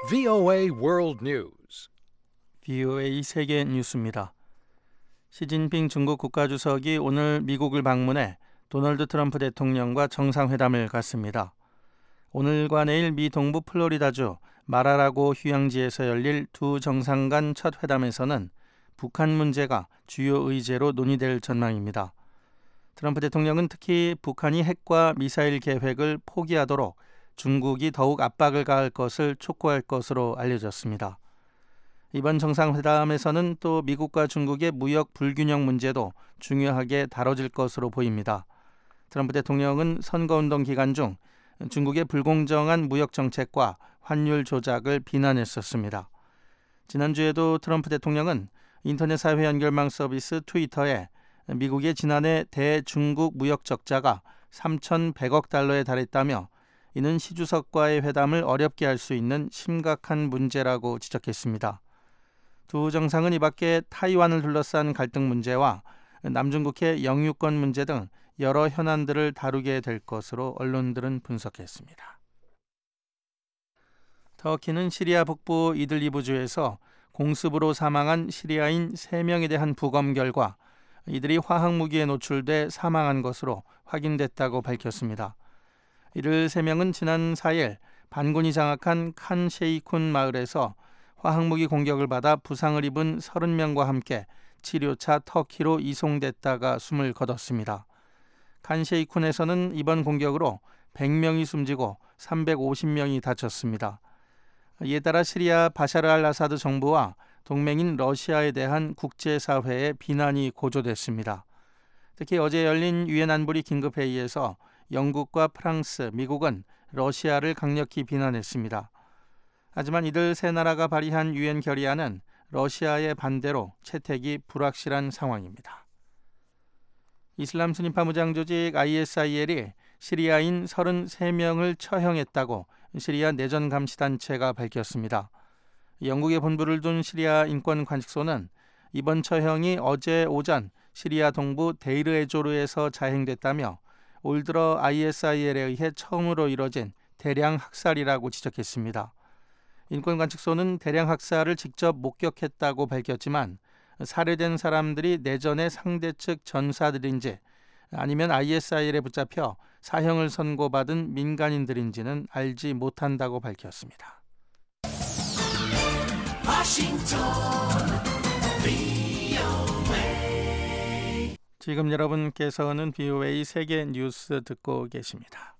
VOA World News. VOA 세계 뉴스입니다. 시진핑 중국 국가주석이 오늘 미국을 방문해 도널드 트럼프 대통령과 정상회담을 갖습니다. 오늘과 내일 미 동부 플로리다주 마라라고 휴양지에서 열릴 두 정상 간 첫 회담에서는 북한 문제가 주요 의제로 논의될 전망입니다. 트럼프 대통령은 특히 북한이 핵과 미사일 계획을 포기하도록 중국이 더욱 압박을 가할 것을 촉구할 것으로 알려졌습니다. 이번 정상회담에서는 또 미국과 중국의 무역 불균형 문제도 중요하게 다뤄질 것으로 보입니다. 트럼프 대통령은 선거운동 기간 중 중국의 불공정한 무역 정책과 환율 조작을 비난했었습니다. 지난주에도 트럼프 대통령은 인터넷 사회 연결망 서비스 트위터에 미국의 지난해 대중국 무역 적자가 3,100억 달러에 달했다며 이는 시 주석과의 회담을 어렵게 할 수 있는 심각한 문제라고 지적했습니다. 두 정상은 이 밖에 타이완을 둘러싼 갈등 문제와 남중국해 영유권 문제 등 여러 현안들을 다루게 될 것으로 언론들은 분석했습니다. 터키는 시리아 북부 이들리브주에서 공습으로 사망한 시리아인 3명에 대한 부검 결과 이들이 화학무기에 노출돼 사망한 것으로 확인됐다고 밝혔습니다. 이들 3명은 지난 4일 반군이 장악한 칸 셰이쿤 마을에서 화학무기 공격을 받아 부상을 입은 30명과 함께 치료차 터키로 이송됐다가 숨을 거뒀습니다. 칸 셰이쿤에서는 이번 공격으로 100명이 숨지고 350명이 다쳤습니다. 이에 따라 시리아 바샤르 알 아사드 정부와 동맹인 러시아에 대한 국제사회의 비난이 고조됐습니다. 특히 어제 열린 유엔 안보리 긴급회의에서 영국과 프랑스, 미국은 러시아를 강력히 비난했습니다. 하지만 이들 세 나라가 발의한 유엔 결의안은 러시아의 반대로 채택이 불확실한 상황입니다. 이슬람 순위파 무장 조직 ISIL이 시리아인 33명을 처형했다고 시리아 내전감시단체가 밝혔습니다. 영국에 본부를 둔 시리아 인권관측소는 이번 처형이 어제 오전 시리아 동부 데이르에조르에서 자행됐다며 올 들어 ISIL에 의해 처음으로 이뤄진 대량 학살이라고 지적했습니다. 인권관측소는 대량 학살을 직접 목격했다고 밝혔지만 살해된 사람들이 내전의 상대측 전사들인지 아니면 ISIL에 붙잡혀 사형을 선고받은 민간인들인지는 알지 못한다고 밝혔습니다. 지금 여러분께서는 VOA 세계 뉴스 듣고 계십니다.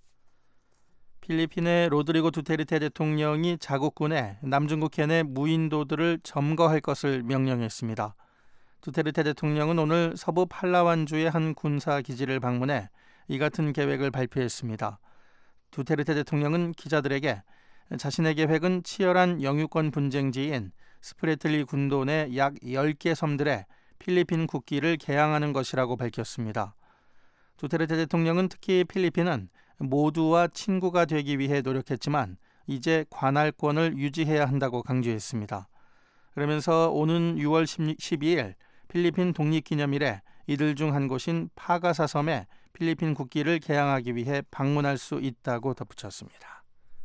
필리핀의 로드리고 두테르테 대통령이 자국군에 남중국해 내 무인도들을 점거할 것을 명령했습니다. 두테르테 대통령은 오늘 서부 팔라완주의 한 군사기지를 방문해 이 같은 계획을 발표했습니다. 두테르테 대통령은 기자들에게 자신의 계획은 치열한 영유권 분쟁지인 스프레틀리 군도 내 약 10개 섬들에 필리핀 국기를 개양하는 것이라고 밝혔습니다. 두테르테 대통령은 특히 필리핀은 모두와 친구가 되기 위해 노력했지만 이제 관할권을 유지해야 한다고 강조했습니다. 그러면서 오는 6월 12일 필리핀 독립기념일에 이들 중 한 곳인 파가사 섬에 필리핀 국기를 개양하기 위해 방문할 수 있다고 덧붙였습니다.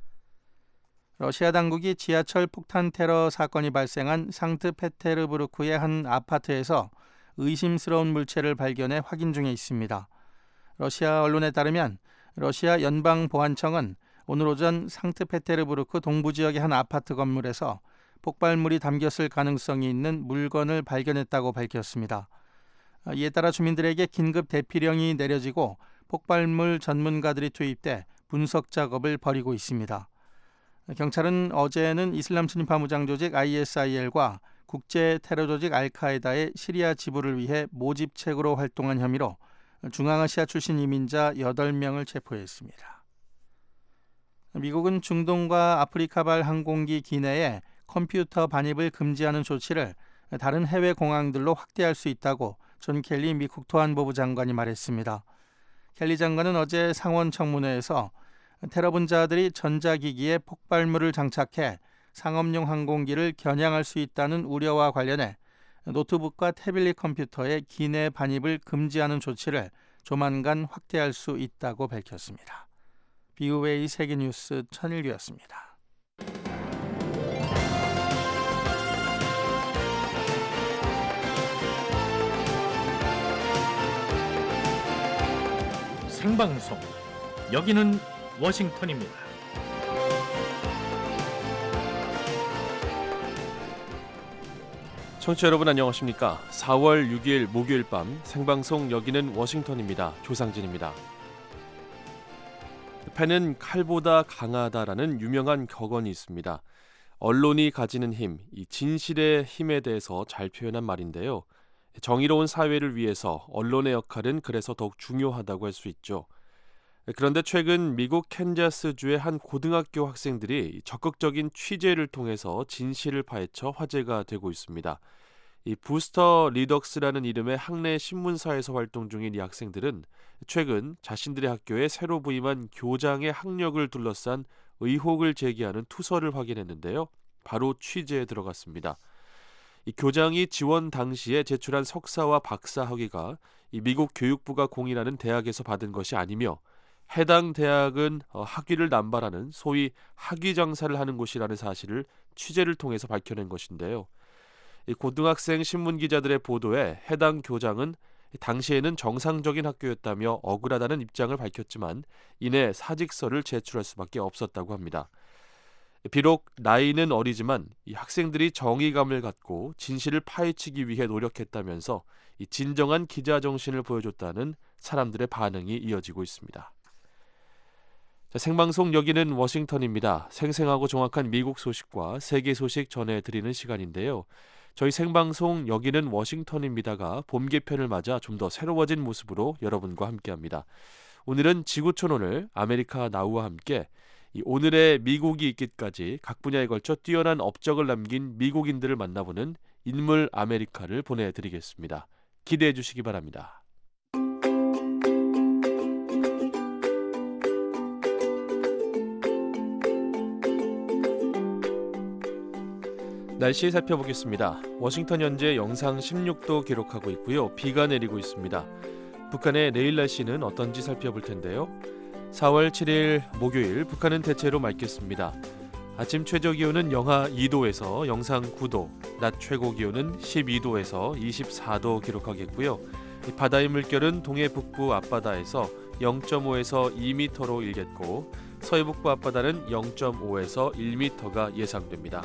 러시아 당국이 지하철 폭탄 테러 사건이 발생한 상트페테르부르크의 한 아파트에서 의심스러운 물체를 발견해 확인 중에 있습니다. 러시아 언론에 따르면 러시아 연방보안청은 오늘 오전 상트페테르부르크 동부 지역의 한 아파트 건물에서 폭발물이 담겼을 가능성이 있는 물건을 발견했다고 밝혔습니다. 이에 따라 주민들에게 긴급 대피령이 내려지고 폭발물 전문가들이 투입돼 분석 작업을 벌이고 있습니다. 경찰은 어제는 이슬람 순위파 무장 조직 ISIL과 국제 테러 조직 알카에다의 시리아 지부를 위해 모집책으로 활동한 혐의로 중앙아시아 출신 이민자 8명을 체포했습니다. 미국은 중동과 아프리카발 항공기 기내에 컴퓨터 반입을 금지하는 조치를 다른 해외 공항들로 확대할 수 있다고 존 켈리 미 국토안보부 장관이 말했습니다. 켈리 장관은 어제 상원 청문회에서 테러 분자들이 전자기기에 폭발물을 장착해 상업용 항공기를 겨냥할 수 있다는 우려와 관련해 노트북과 태블릿 컴퓨터의 기내 반입을 금지하는 조치를 조만간 확대할 수 있다고 밝혔습니다. VOA 세계뉴스 천일규였습니다. 생방송. 여기는 워싱턴입니다. 청취자 여러분 안녕하십니까? 4월 6일 목요일 밤 생방송 여기는 워싱턴입니다. 조상진입니다. 패는 칼보다 강하다라는 유명한 격언이 있습니다. 언론이 가지는 힘, 이 진실의 힘에 대해서 잘 표현한 말인데요. 정의로운 사회를 위해서 언론의 역할은 그래서 더욱 중요하다고 할 수 있죠. 그런데 최근 미국 캔자스주의 한 고등학교 학생들이 적극적인 취재를 통해서 진실을 파헤쳐 화제가 되고 있습니다. 이 부스터 리덕스라는 이름의 학내 신문사에서 활동 중인 이 학생들은 최근 자신들의 학교에 새로 부임한 교장의 학력을 둘러싼 의혹을 제기하는 투서를 확인했는데요. 바로 취재에 들어갔습니다. 이 교장이 지원 당시에 제출한 석사와 박사 학위가 이 미국 교육부가 공인하는 대학에서 받은 것이 아니며 해당 대학은 학위를 남발하는 소위 학위 장사를 하는 곳이라는 사실을 취재를 통해서 밝혀낸 것인데요. 이 고등학생 신문 기자들의 보도에 해당 교장은 당시에는 정상적인 학교였다며 억울하다는 입장을 밝혔지만 이내 사직서를 제출할 수밖에 없었다고 합니다. 비록 나이는 어리지만 이 학생들이 정의감을 갖고 진실을 파헤치기 위해 노력했다면서 이 진정한 기자 정신을 보여줬다는 사람들의 반응이 이어지고 있습니다. 자, 생방송 여기는 워싱턴입니다. 생생하고 정확한 미국 소식과 세계 소식 전해드리는 시간인데요. 저희 생방송 여기는 워싱턴입니다가 봄 개편을 맞아 좀 더 새로워진 모습으로 여러분과 함께합니다. 오늘은 지구촌오늘 아메리카 나우와 함께 이 오늘의 미국이 있기까지 각 분야에 걸쳐 뛰어난 업적을 남긴 미국인들을 만나보는 인물 아메리카를 보내드리겠습니다. 기대해 주시기 바랍니다. 날씨 살펴보겠습니다. 워싱턴 현재 영상 16도 기록하고 있고요. 비가 내리고 있습니다. 북한의 내일 날씨는 어떤지 살펴볼 텐데요. 4월 7일 목요일 북한은 대체로 맑겠습니다. 아침 최저 기온은 영하 2도에서 영상 9도, 낮 최고 기온은 12도에서 24도 기록하겠고요. 바다의 물결은 동해 북부 앞바다에서 0.5에서 2m로 일겠고 서해 북부 앞바다는 0.5에서 1m가 예상됩니다.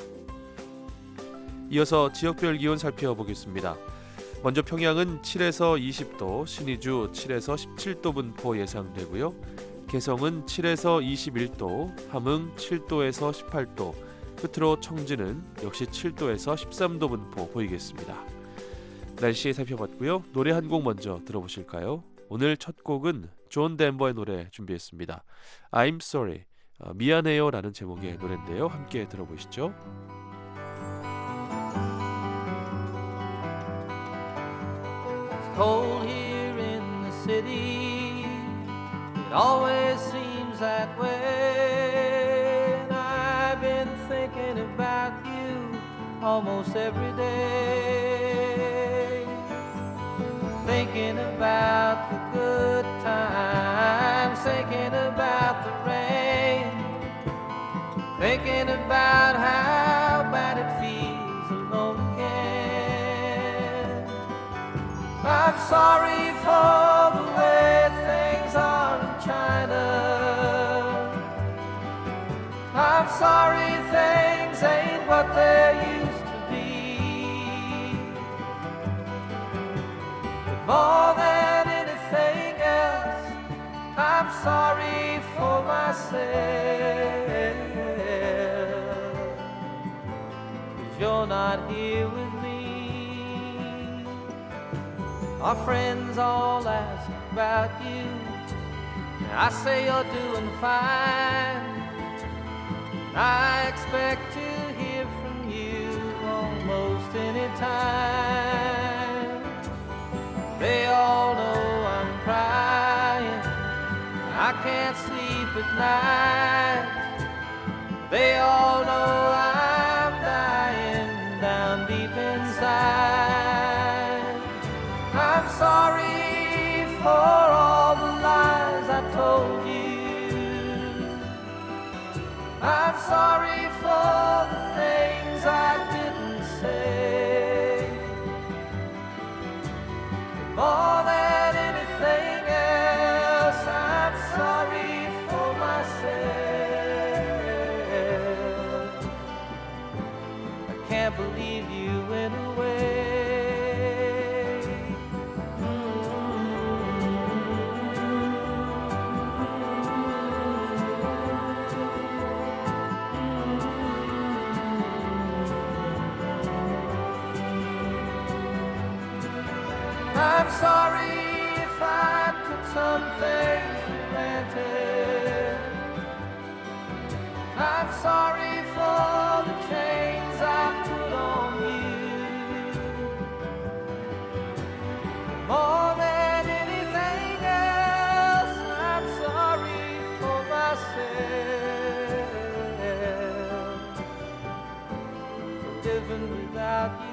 이어서 지역별 기온 살펴보겠습니다. 먼저 평양은 7에서 20도, 신의주 7에서 17도 분포 예상되고요. 개성은 7에서 21도, 함흥 7도에서 18도, 끝으로 청주는 역시 7도에서 13도 분포 보이겠습니다. 날씨 살펴봤고요. 노래 한 곡 먼저 들어보실까요? 오늘 첫 곡은 존 덴버의 노래 준비했습니다. I'm sorry, 미안해요 라는 제목의 노래인데요. 함께 들어보시죠. Cold here in the city, it always seems that way, and I've been thinking about you almost every day, thinking about the good times, thinking about the rain, thinking about how bad it feels alone again. I'm sorry for the way things are in China. I'm sorry things ain't what they used to be. But more than anything else, I'm sorry for myself, 'cause you're not here with me. Our friends all ask about you, I say you're doing fine. I expect to hear from you almost any time. They all know I'm crying, I can't sleep at night. They all know I'm dying down deep inside. I'm sorry for all the lies I told you. I'm sorry for the things I didn't say. More than anything else, sorry if I took some things for granted. I'm sorry for the chains I put on you. More than anything else, I'm sorry for myself, for living without you.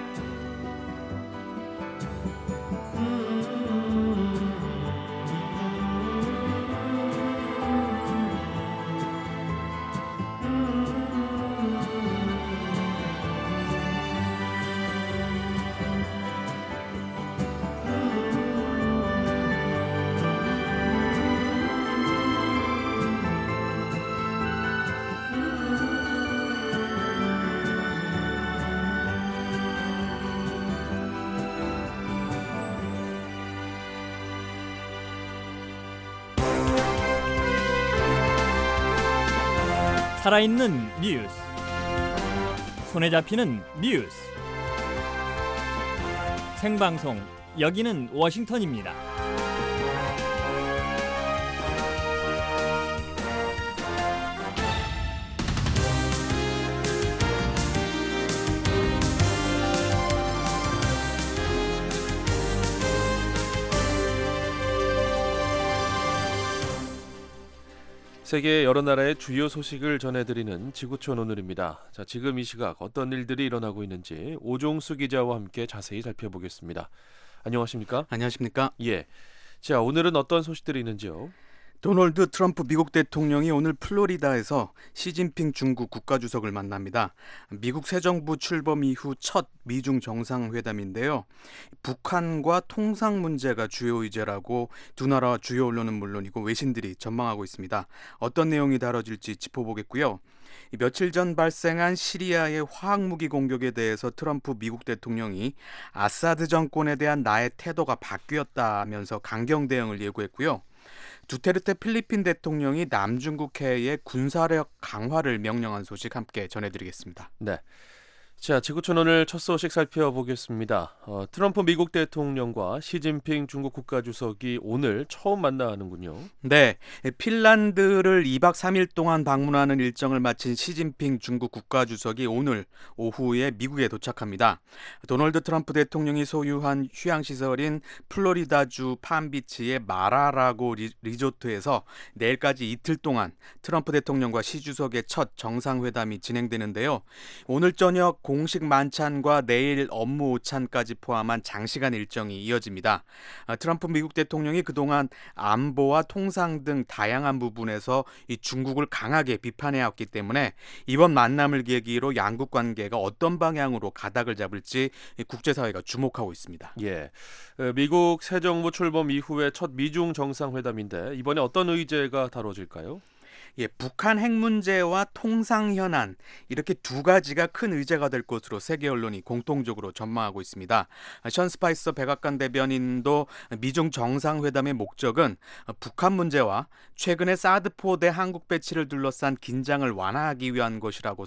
살아있는 뉴스, 손에 잡히는 뉴스, 생방송, 여기는 워싱턴입니다. 세계 여러 나라의 주요 소식을 전해드리는 지구촌 오늘입니다. 자, 지금 이 시각 어떤 일들이 일어나고 있는지 오종수 기자와 함께 자세히 살펴보겠습니다. 안녕하십니까? 안녕하십니까? 예. 자, 오늘은 어떤 소식들이 있는지요? 도널드 트럼프 미국 대통령이 오늘 플로리다에서 시진핑 중국 국가주석을 만납니다. 미국 새 정부 출범 이후 첫 미중 정상회담인데요. 북한과 통상 문제가 주요 의제라고 두 나라 주요 언론은 물론이고 외신들이 전망하고 있습니다. 어떤 내용이 다뤄질지 짚어보겠고요. 며칠 전 발생한 시리아의 화학무기 공격에 대해서 트럼프 미국 대통령이 아사드 정권에 대한 나의 태도가 바뀌었다면서 강경 대응을 예고했고요. 두테르테 필리핀 대통령이 남중국해의 군사력 강화를 명령한 소식 함께 전해드리겠습니다. 네. 자, 지구촌 오늘 첫 소식 살펴보겠습니다. 트럼프 미국 대통령과 시진핑 중국 국가주석이 오늘 처음 만나는군요. 네, 핀란드를 2박 3일 동안 방문하는 일정을 마친 시진핑 중국 국가주석이 오늘 오후에 미국에 도착합니다. 도널드 트럼프 대통령이 소유한 휴양시설인 플로리다주 팜비치의 마라라고 리조트에서 내일까지 이틀 동안 트럼프 대통령과 시 주석의 첫 정상회담이 진행되는데요. 오늘 저녁 공식 만찬과 내일 업무 오찬까지 포함한 장시간 일정이 이어집니다. 트럼프 미국 대통령이 그동안 안보와 통상 등 다양한 부분에서 이 중국을 강하게 비판해왔기 때문에 이번 만남을 계기로 양국 관계가 어떤 방향으로 가닥을 잡을지 국제사회가 주목하고 있습니다. 예, 미국 새 정부 출범 이후에 첫 미중 정상회담인데 이번에 어떤 의제가 다뤄질까요? 예, 북한 핵 문제와 통상 현안 이렇게 두 가지가 큰 의제가 될 것으로 세계 언론이 공통적으로 전망하고 있습니다. 션 스파이서 백악관 대변인도 미중 정상회담의 목적은 북한 문제와 최근의 사드 포대 한국 배치를 둘러싼 긴장을 완화하기 위한 것이라고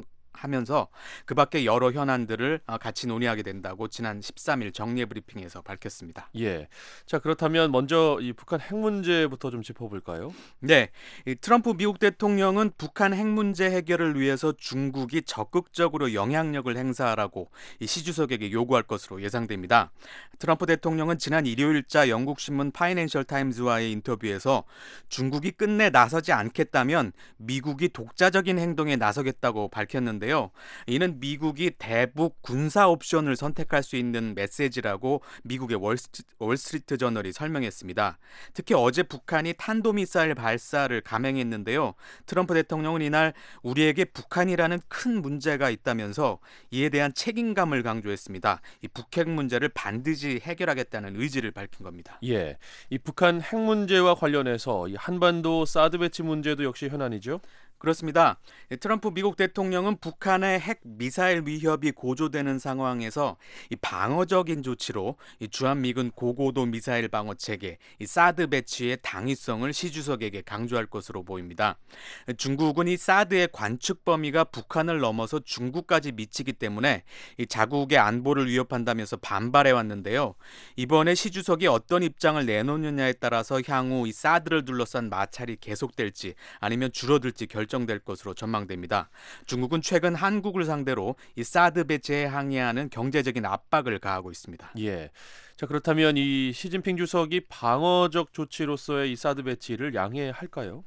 설명하면서 그 밖에 여러 현안들을 같이 논의하게 된다고 지난 13일 정례 브리핑에서 밝혔습니다. 예. 자, 그렇다면 먼저 이 북한 핵 문제부터 좀 짚어볼까요? 네, 이 트럼프 미국 대통령은 북한 핵 문제 해결을 위해서 중국이 적극적으로 영향력을 행사하라고 이 시 주석에게 요구할 것으로 예상됩니다. 트럼프 대통령은 지난 일요일자 영국 신문 파이낸셜 타임즈와의 인터뷰에서 중국이 끝내 나서지 않겠다면 미국이 독자적인 행동에 나서겠다고 밝혔는데요. 이는 미국이 대북 군사 옵션을 선택할 수 있는 메시지라고 미국의 월스트리트 저널이 설명했습니다. 특히 어제 북한이 탄도미사일 발사를 감행했는데요. 트럼프 대통령은 이날 우리에게 북한이라는 큰 문제가 있다면서 이에 대한 책임감을 강조했습니다. 이 북핵 문제를 반드시 해결하겠다는 의지를 밝힌 겁니다. 예, 이 북한 핵 문제와 관련해서 이 한반도 사드 배치 문제도 역시 현안이죠? 그렇습니다. 트럼프 미국 대통령은 북한의 핵 미사일 위협이 고조되는 상황에서 이 방어적인 조치로 이 주한미군 고고도 미사일 방어 체계 이 사드 배치의 당위성을 시 주석에게 강조할 것으로 보입니다. 중국은 이 사드의 관측 범위가 북한을 넘어서 중국까지 미치기 때문에 이 자국의 안보를 위협한다면서 반발해 왔는데요. 이번에 시 주석이 어떤 입장을 내놓느냐에 따라서 향후 이 사드를 둘러싼 마찰이 계속될지 아니면 줄어들지 결정될 것으로 전망됩니다. 중국은 최근 한국을 상대로 이 사드 배치에 항의하는 경제적인 압박을 가하고 있습니다. 예. 자, 그렇다면 이 시진핑 주석이 방어적 조치로서의 이 사드 배치를 양해할까요?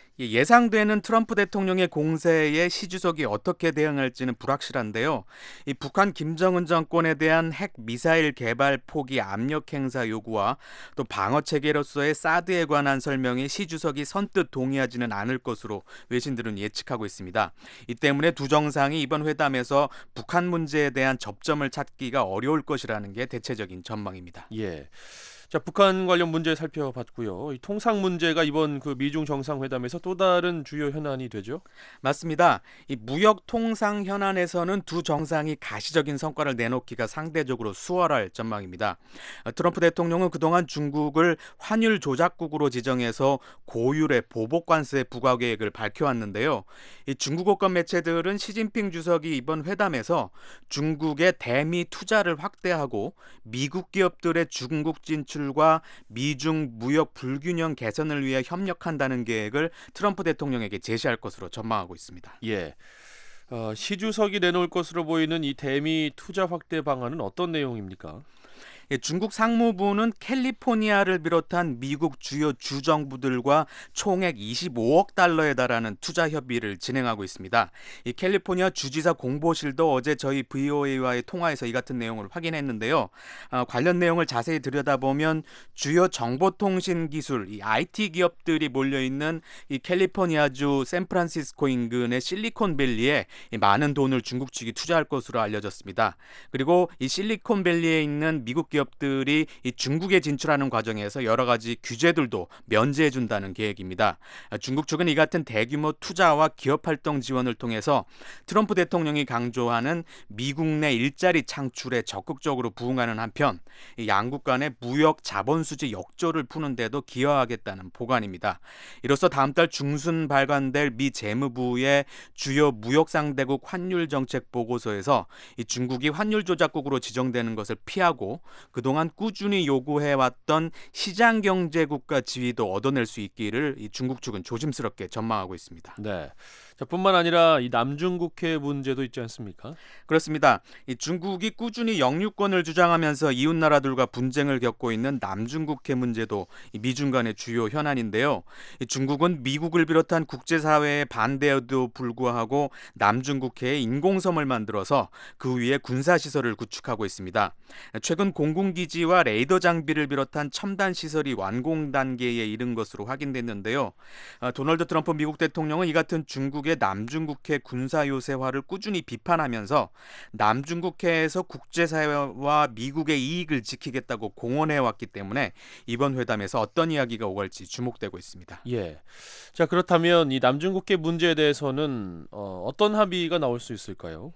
예상되는 트럼프 대통령의 공세에 시 주석이 어떻게 대응할지는 불확실한데요. 이 북한 김정은 정권에 대한 핵 미사일 개발 포기 압력 행사 요구와 또 방어 체계로서의 사드에 관한 설명에 시 주석이 선뜻 동의하지는 않을 것으로 외신들은 예측하고 있습니다. 이 때문에 두 정상이 이번 회담에서 북한 문제에 대한 접점을 찾기가 어려울 것이라는 게 대체적인 전망입니다. 예. 자, 북한 관련 문제 살펴봤고요. 이 통상 문제가 이번 그 미중 정상회담에서 또 다른 주요 현안이 되죠? 맞습니다. 이 무역 통상 현안에서는 두 정상이 가시적인 성과를 내놓기가 상대적으로 수월할 전망입니다. 트럼프 대통령은 그동안 중국을 환율 조작국으로 지정해서 고율의 보복 관세 부과 계획을 밝혀왔는데요. 이 중국 어권 매체들은 시진핑 주석이 이번 회담에서 중국의 대미 투자를 확대하고 미국 기업들의 중국 진출과 미중 무역 불균형 개선을 위해 협력한다는 계획을 트럼프 대통령에게 제시할 것으로 전망하고 있습니다. 예. 시 주석이 내놓을 것으로 보이는 이 대미 투자 확대 방안은 어떤 내용입니까? 중국 상무부는 캘리포니아를 비롯한 미국 주요 주정부들과 총액 25억 달러에 달하는 투자 협의를 진행하고 있습니다. 이 캘리포니아 주지사 공보실도 어제 저희 VOA와의 통화에서 이 같은 내용을 확인했는데요. 관련 내용을 자세히 들여다보면 주요 정보통신 기술, 이 IT 기업들이 몰려있는 이 캘리포니아주 샌프란시스코 인근의 실리콘밸리에 많은 돈을 중국 측이 투자할 것으로 알려졌습니다. 그리고 이 실리콘밸리에 있는 미국 기업들이 이 중국에 진출하는 과정에서 여러 가지 규제들도 면제해 준다는 계획입니다. 중국 측은 이 같은 대규모 투자와 기업 활동 지원을 통해서 트럼프 대통령이 강조하는 미국 내 일자리 창출에 적극적으로 부응하는 한편 양국 간의 무역 자본 수지 역조를 푸는 데도 기여하겠다는 보관입니다. 이로써 다음 달 중순 발간될 미 재무부의 주요 무역 상대국 환율 정책 보고서에서 이 중국이 환율 조작국으로 지정되는 것을 피하고 그동안 꾸준히 요구해왔던 시장경제국가 지위도 얻어낼 수 있기를 이 중국 측은 조심스럽게 전망하고 있습니다. 네. 자, 뿐만 아니라 이 남중국해 문제도 있지 않습니까? 그렇습니다. 이 중국이 꾸준히 영유권을 주장하면서 이웃 나라들과 분쟁을 겪고 있는 남중국해 문제도 이 미중 간의 주요 현안인데요. 이 중국은 미국을 비롯한 국제사회의 반대에도 불구하고 남중국해에 인공섬을 만들어서 그 위에 군사시설을 구축하고 있습니다. 최근 공군기지와 레이더 장비를 비롯한 첨단 시설이 완공 단계에 이른 것으로 확인됐는데요. 도널드 트럼프 미국 대통령은 이 같은 중국의 남중국해 군사 요새화를 꾸준히 비판하면서 남중국해에서 국제사회와 미국의 이익을 지키겠다고 공언해왔기 때문에 이번 회담에서 어떤 이야기가 오갈지 주목되고 있습니다. 예. 자, 그렇다면 이 남중국해 문제에 대해서는 어떤 합의가 나올 수 있을까요?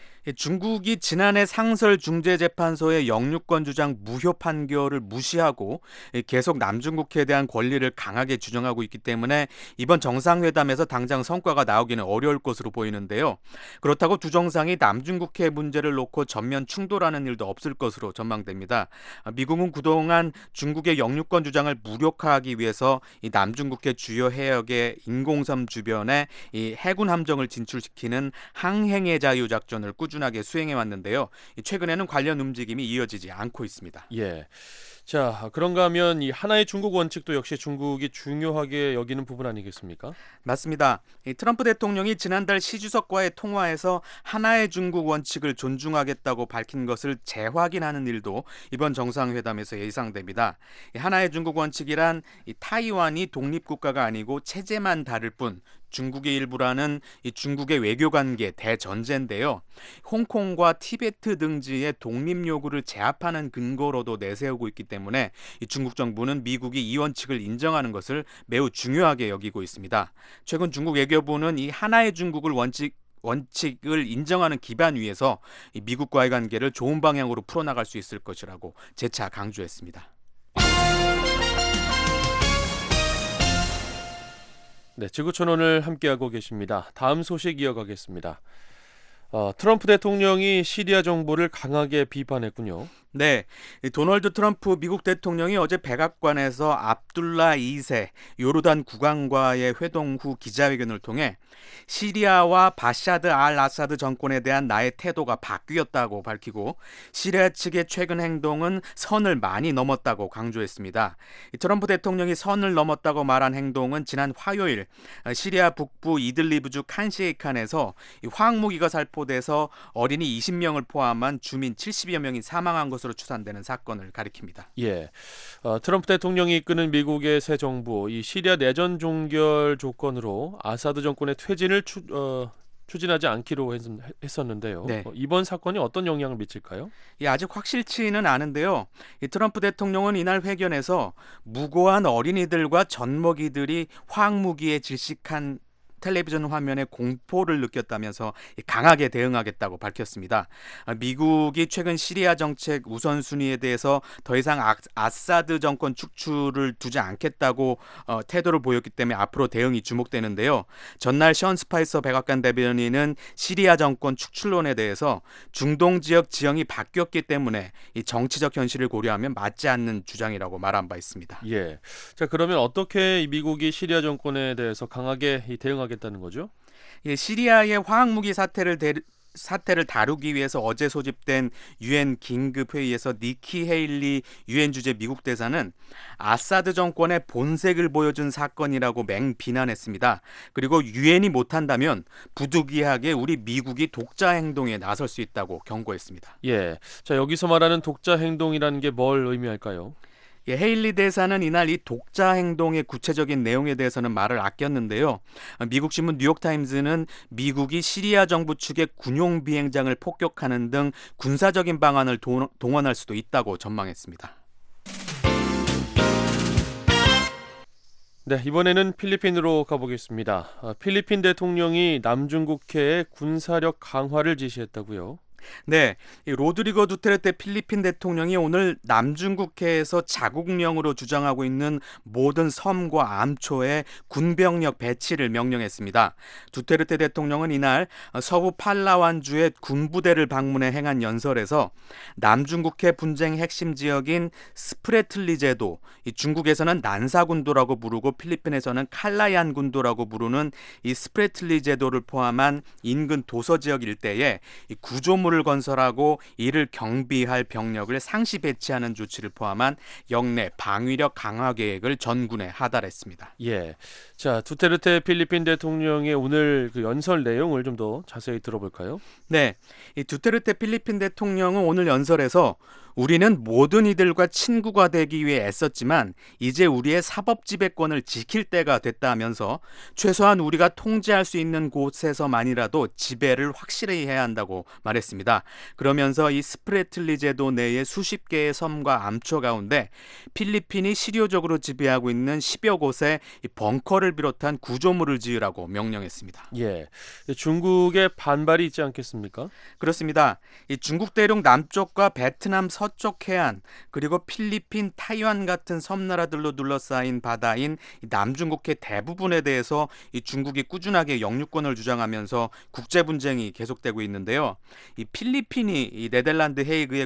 중국이 지난해 상설중재재판소의 영유권 주장 무효 판결을 무시하고 계속 남중국해에 대한 권리를 강하게 주장하고 있기 때문에 이번 정상회담에서 당장 성과가 나오기는 어려울 것으로 보이는데요. 그렇다고 두 정상이 남중국해 문제를 놓고 전면 충돌하는 일도 없을 것으로 전망됩니다. 미국은 그동안 중국의 영유권 주장을 무력화하기 위해서 이 남중국해 주요 해역의 인공섬 주변에 이 해군 함정을 진출시키는 항행의 자유 작전을 꾸준하게 수행해 왔는데요. 최근에는 관련 움직임이 이어지지 않고 있습니다. 예. 자, 그런가 하면 이 하나의 중국 원칙도 역시 중국이 중요하게 여기는 부분 아니겠습니까? 맞습니다. 트럼프 대통령이 지난달 시 주석과의 통화에서 하나의 중국 원칙을 존중하겠다고 밝힌 것을 재확인하는 일도 이번 정상회담에서 예상됩니다. 하나의 중국 원칙이란 타이완이 독립국가가 아니고 체제만 다를 뿐 중국의 일부라는 이 중국의 외교관계 대전제인데요. 홍콩과 티베트 등지의 독립 요구를 제압하는 근거로도 내세우고 있기 때문에 이 중국 정부는 미국이 이 원칙을 인정하는 것을 매우 중요하게 여기고 있습니다. 최근 중국 외교부는 이 하나의 중국을 원칙을 인정하는 기반 위에서 이 미국과의 관계를 좋은 방향으로 풀어나갈 수 있을 것이라고 재차 강조했습니다. 네, 지구촌 오늘 함께하고 계십니다. 다음 소식 이어가겠습니다. 트럼프 대통령이 시리아 정부를 강하게 비판했군요. 네, 도널드 트럼프 미국 대통령이 어제 백악관에서 압둘라 2세 요르단 국왕과의 회동 후 기자회견을 통해 시리아와 바샤드 알 아사드 정권에 대한 나의 태도가 바뀌었다고 밝히고 시리아 측의 최근 행동은 선을 많이 넘었다고 강조했습니다. 트럼프 대통령이 선을 넘었다고 말한 행동은 지난 화요일 시리아 북부 이들리브주 칸시에이칸에서 화학무기가 살포돼서 어린이 20명을 포함한 주민 70여 명이 사망한 것으로 추산되는 사건을 가리킵니다. 예, 트럼프 대통령이 이끄는 미국의 새 정부, 이 시리아 내전 종결 조건으로 아사드 정권의 퇴진을 추진하지 않기로 했었는데요. 네. 이번 사건이 어떤 영향을 미칠까요? 아직 확실치는 않은데요. 트럼프 대통령은 이날 회견에서 무고한 어린이들과 젖먹이들이 화학무기에 질식한 텔레비전 화면에 공포를 느꼈다면서 강하게 대응하겠다고 밝혔습니다. 미국이 최근 시리아 정책 우선순위에 대해서 더 이상 아사드 정권 축출을 두지 않겠다고 태도를 보였기 때문에 앞으로 대응이 주목되는데요. 전날 션 스파이서 백악관 대변인은 시리아 정권 축출론에 대해서 중동 지역 지형이 바뀌었기 때문에 이 정치적 현실을 고려하면 맞지 않는 주장이라고 말한 바 있습니다. 예. 자, 그러면 어떻게 미국이 시리아 정권에 대해서 강하게 대응하겠다는 거죠? 시리아의 화학무기 사태를 다루기 위해서 어제 소집된 유엔 긴급회의에서 니키 헤일리 유엔 주재 미국 대사는 아사드 정권의 본색을 보여준 사건이라고 맹비난했습니다. 그리고 유엔이 못한다면 부득이하게 우리 미국이 독자 행동에 나설 수 있다고 경고했습니다. 예. 자, 여기서 말하는 독자 행동이라는 게 뭘 의미할까요? 헤일리 대사는 이날 이 독자 행동의 구체적인 내용에 대해서는 말을 아꼈는데요. 미국 신문 뉴욕타임즈는 미국이 시리아 정부 측의 군용 비행장을 폭격하는 등 군사적인 방안을 동원할 수도 있다고 전망했습니다. 네, 이번에는 필리핀으로 가보겠습니다. 필리핀 대통령이 남중국해에 군사력 강화를 지시했다고요? 네, 로드리고 두테르테 필리핀 대통령이 오늘 남중국해에서 자국령으로 주장하고 있는 모든 섬과 암초에 군병력 배치를 명령했습니다. 두테르테 대통령은 이날 서부 팔라완주의 군부대를 방문해 행한 연설에서 남중국해 분쟁 핵심 지역인 스프레틀리 제도, 중국에서는 난사군도라고 부르고 필리핀에서는 칼라얀 군도라고 부르는 이 스프레틀리 제도를 포함한 인근 도서 지역 일대에 구조물을 건설하고 이를 경비할 병력을 상시 배치하는 조치를 포함한 영내 방위력 강화 계획을 전군에 하달했습니다. 예, 자, 두테르테 필리핀 대통령의 오늘 그 연설 내용을 좀 더 자세히 들어볼까요? 네, 이 두테르테 필리핀 대통령은 오늘 연설에서 우리는 모든 이들과 친구가 되기 위해 애썼지만 이제 우리의 사법 지배권을 지킬 때가 됐다면서 최소한 우리가 통제할 수 있는 곳에서만이라도 지배를 확실히 해야 한다고 말했습니다. 그러면서 이 스프레틀리 제도 내의 수십 개의 섬과 암초 가운데 필리핀이 실효적으로 지배하고 있는 10여 곳에 이 벙커를 비롯한 구조물을 지으라고 명령했습니다. 예, 중국의 반발이 있지 않겠습니까? 그렇습니다. 이 중국 대륙 남쪽과 베트남 서쪽 해안 그리고 필리핀, 타이완 같은 섬나라들로 둘러싸인 바다인 남중국해 대부분에 대해서 이 중국이 꾸준하게 영유권을 주장하면서 국제 분쟁이 계속되고 있는데요. 이 필리핀이 이 네덜란드 헤이그의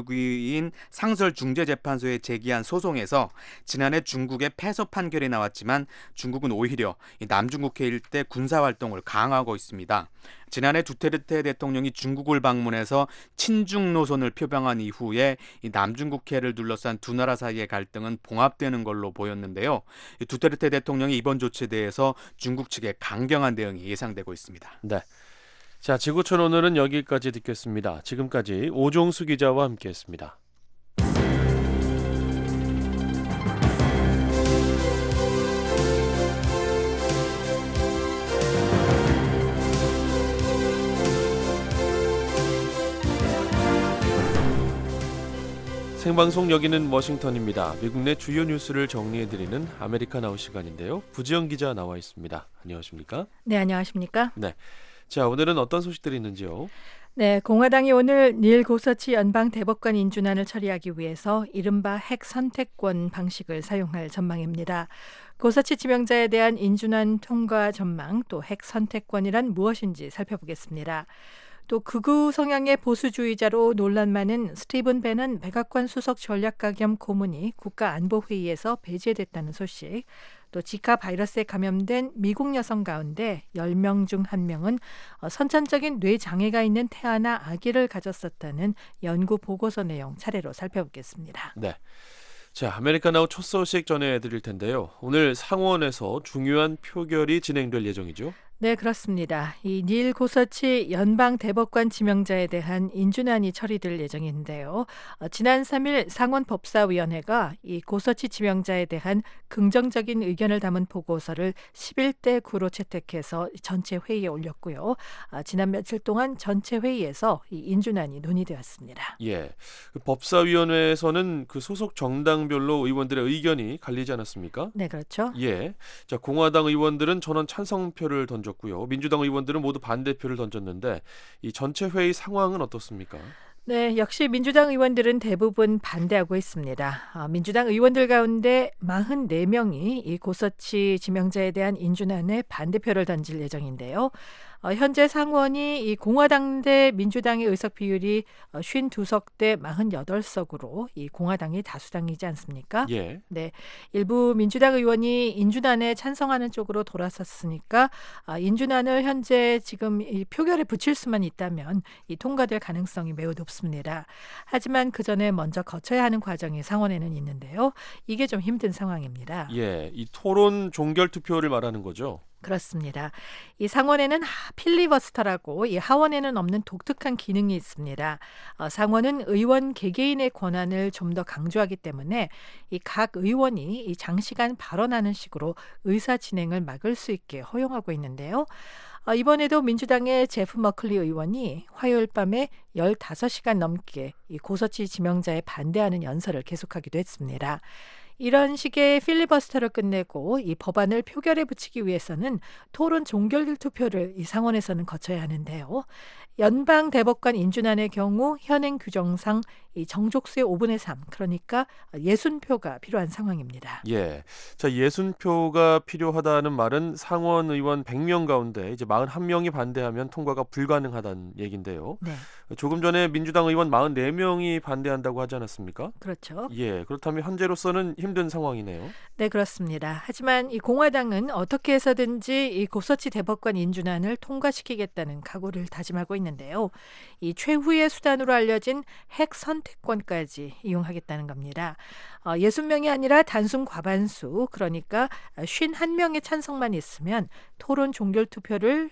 국제기구인 상설중재재판소에 제기한 소송에서 지난해 중국의 패소 판결이 나왔지만 중국은 오히려 이 남중국해 일대 군사활동을 강화하고 있습니다. 지난해 두테르테 대통령이 중국을 방문해서 친중 노선을 표명한 이후에 이 남중국해를 둘러싼 두 나라 사이의 갈등은 봉합되는 걸로 보였는데요. 이 두테르테 대통령이 이번 조치에 대해서 중국 측의 강경한 대응이 예상되고 있습니다. 네. 자, 지구촌 오늘은 여기까지 듣겠습니다. 지금까지 오종수 기자와 함께했습니다. 생방송 여기는 워싱턴입니다. 미국 내 주요 뉴스를 정리해드리는 아메리카 나우 시간인데요. 부지영 기자 나와 있습니다. 안녕하십니까? 네, 안녕하십니까? 네. 자, 오늘은 어떤 소식들이 있는지요? 네, 공화당이 오늘 닐 고서치 연방 대법관 인준안을 처리하기 위해서 이른바 핵 선택권 방식을 사용할 전망입니다. 고서치 지명자에 대한 인준안 통과 전망, 또 핵 선택권이란 무엇인지 살펴보겠습니다. 또 극우 성향의 보수주의자로 논란 많은 스티븐 배넌 백악관 수석 전략가 겸 고문이 국가안보회의에서 배제됐다는 소식, 또 지카 바이러스에 감염된 미국 여성 가운데 10명 중 1명은 선천적인 뇌장애가 있는 태아나 아기를 가졌었다는 연구 보고서 내용 차례로 살펴보겠습니다. 네. 자, 아메리카 나우 첫 소식 전해드릴 텐데요. 오늘 상원에서 중요한 표결이 진행될 예정이죠. 네, 그렇습니다. 이 닐 고서치 연방 대법관 지명자에 대한 인준안이 처리될 예정인데요. 지난 3일 상원 법사위원회가 이 고서치 지명자에 대한 긍정적인 의견을 담은 보고서를 11대 9로 채택해서 전체 회의에 올렸고요. 지난 며칠 동안 전체 회의에서 이 인준안이 논의되었습니다. 예, 그 법사위원회에서는 그 소속 정당별로 의원들의 의견이 갈리지 않았습니까? 네, 그렇죠. 예, 자, 공화당 의원들은 전원 찬성표를 던졌고요. 민주당 의원들은 모두 반대표를 던졌는데 이 전체 회의 상황은 어떻습니까? 네, 역시 민주당 의원들은 대부분 반대하고 있습니다. 민주당 의원들 가운데 44명이 이 고서치 지명자에 대한 인준안에 반대표를 던질 예정인데요. 현재 상원이 이 공화당 대 민주당의 의석 비율이 52석 대 48석으로 이 공화당이 다수당이지 않습니까? 예. 네, 일부 민주당 의원이 인준안에 찬성하는 쪽으로 돌아섰으니까 인준안을 현재 지금 이 표결에 붙일 수만 있다면 이 통과될 가능성이 매우 높습니다. 하지만 그 전에 먼저 거쳐야 하는 과정이 상원에는 있는데요. 이게 좀 힘든 상황입니다. 예, 이 토론 종결 투표를 말하는 거죠. 그렇습니다. 이 상원에는 필리버스터라고 이 하원에는 없는 독특한 기능이 있습니다. 상원은 의원 개개인의 권한을 좀 더 강조하기 때문에 이 각 의원이 이 장시간 발언하는 식으로 의사 진행을 막을 수 있게 허용하고 있는데요. 이번에도 민주당의 제프 머클리 의원이 화요일 밤에 15시간 넘게 이 고서치 지명자에 반대하는 연설을 계속하기도 했습니다. 이런 식의 필리버스터를 끝내고 이 법안을 표결에 붙이기 위해서는 토론 종결 투표를 이 상원에서는 거쳐야 하는데요. 연방 대법관 인준안의 경우 현행 규정상 이 정족수의 5분의 3, 그러니까 60표가 필요한 상황입니다. 예, 자, 60표가 필요하다는 말은 상원 의원 100명 가운데 이제 41명이 반대하면 통과가 불가능하다는 얘긴데요. 네, 조금 전에 민주당 의원 44명이 반대한다고 하지 않았습니까? 그렇죠. 예, 그렇다면 현재로서는 힘든 상황이네요. 네, 그렇습니다. 하지만 이 공화당은 어떻게 해서든지 이 고서치 대법관 인준안을 통과시키겠다는 각오를 다짐하고 있는데요. 이 최후의 수단으로 알려진 핵 선택권까지 이용하겠다는 겁니다. 60명이 아니라 단순 과반수, 그러니까 51명의 찬성만 있으면 토론 종결 투표를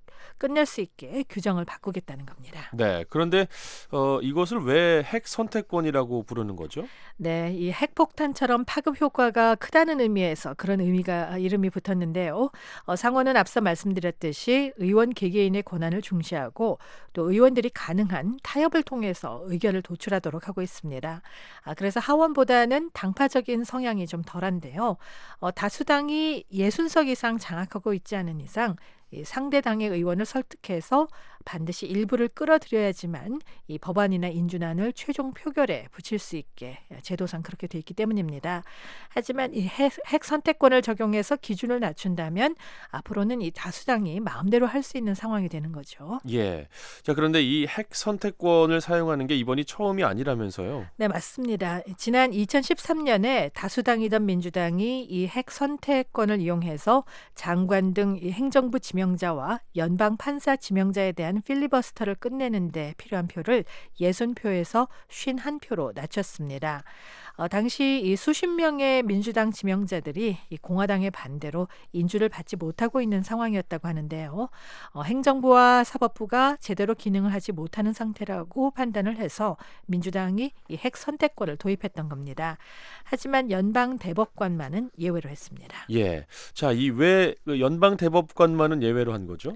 끝낼 수 있게 규정을 바꾸겠다는 겁니다. 네, 그런데 이것을 왜 핵 선택권이라고 부르는 거죠? 네, 이 핵폭탄처럼 파급 효과가 크다는 의미에서 그런 이름이 붙었는데요. 상원은 앞서 말씀드렸듯이 의원 개개인의 권한을 중시하고 또 의원들이 가능한 타협을 통해서 의견을 도출하도록 하고 있습니다. 그래서 하원보다는 당파적인 성향이 좀 덜한데요. 다수당이 60석 이상 장악하고 있지 않은 이상 이 상대 당의 의원을 설득해서 반드시 일부를 끌어들여야지만 이 법안이나 인준안을 최종 표결에 붙일 수 있게 제도상 그렇게 돼 있기 때문입니다. 하지만 이 핵 선택권을 적용해서 기준을 낮춘다면 앞으로는 이 다수당이 마음대로 할 수 있는 상황이 되는 거죠. 예. 자, 그런데 이 핵 선택권을 사용하는 게 이번이 처음이 아니라면서요? 네, 맞습니다. 지난 2013년에 다수당이던 민주당이 이 핵 선택권을 이용해서 장관 등 이 행정부 지명자와 연방 판사 지명자에 대한 필리버스터를 끝내는 데 필요한 표를 60표에서 51표로 낮췄습니다. 당시 이 수십 명의 민주당 지명자들이 이 공화당의 반대로 인준을 받지 못하고 있는 상황이었다고 하는데요. 행정부와 사법부가 제대로 기능을 하지 못하는 상태라고 판단을 해서 민주당이 이 핵 선택권을 도입했던 겁니다. 하지만 연방 대법관만은 예외로 했습니다. 예. 자, 이 왜 연방 대법관만은 예외로 한 거죠?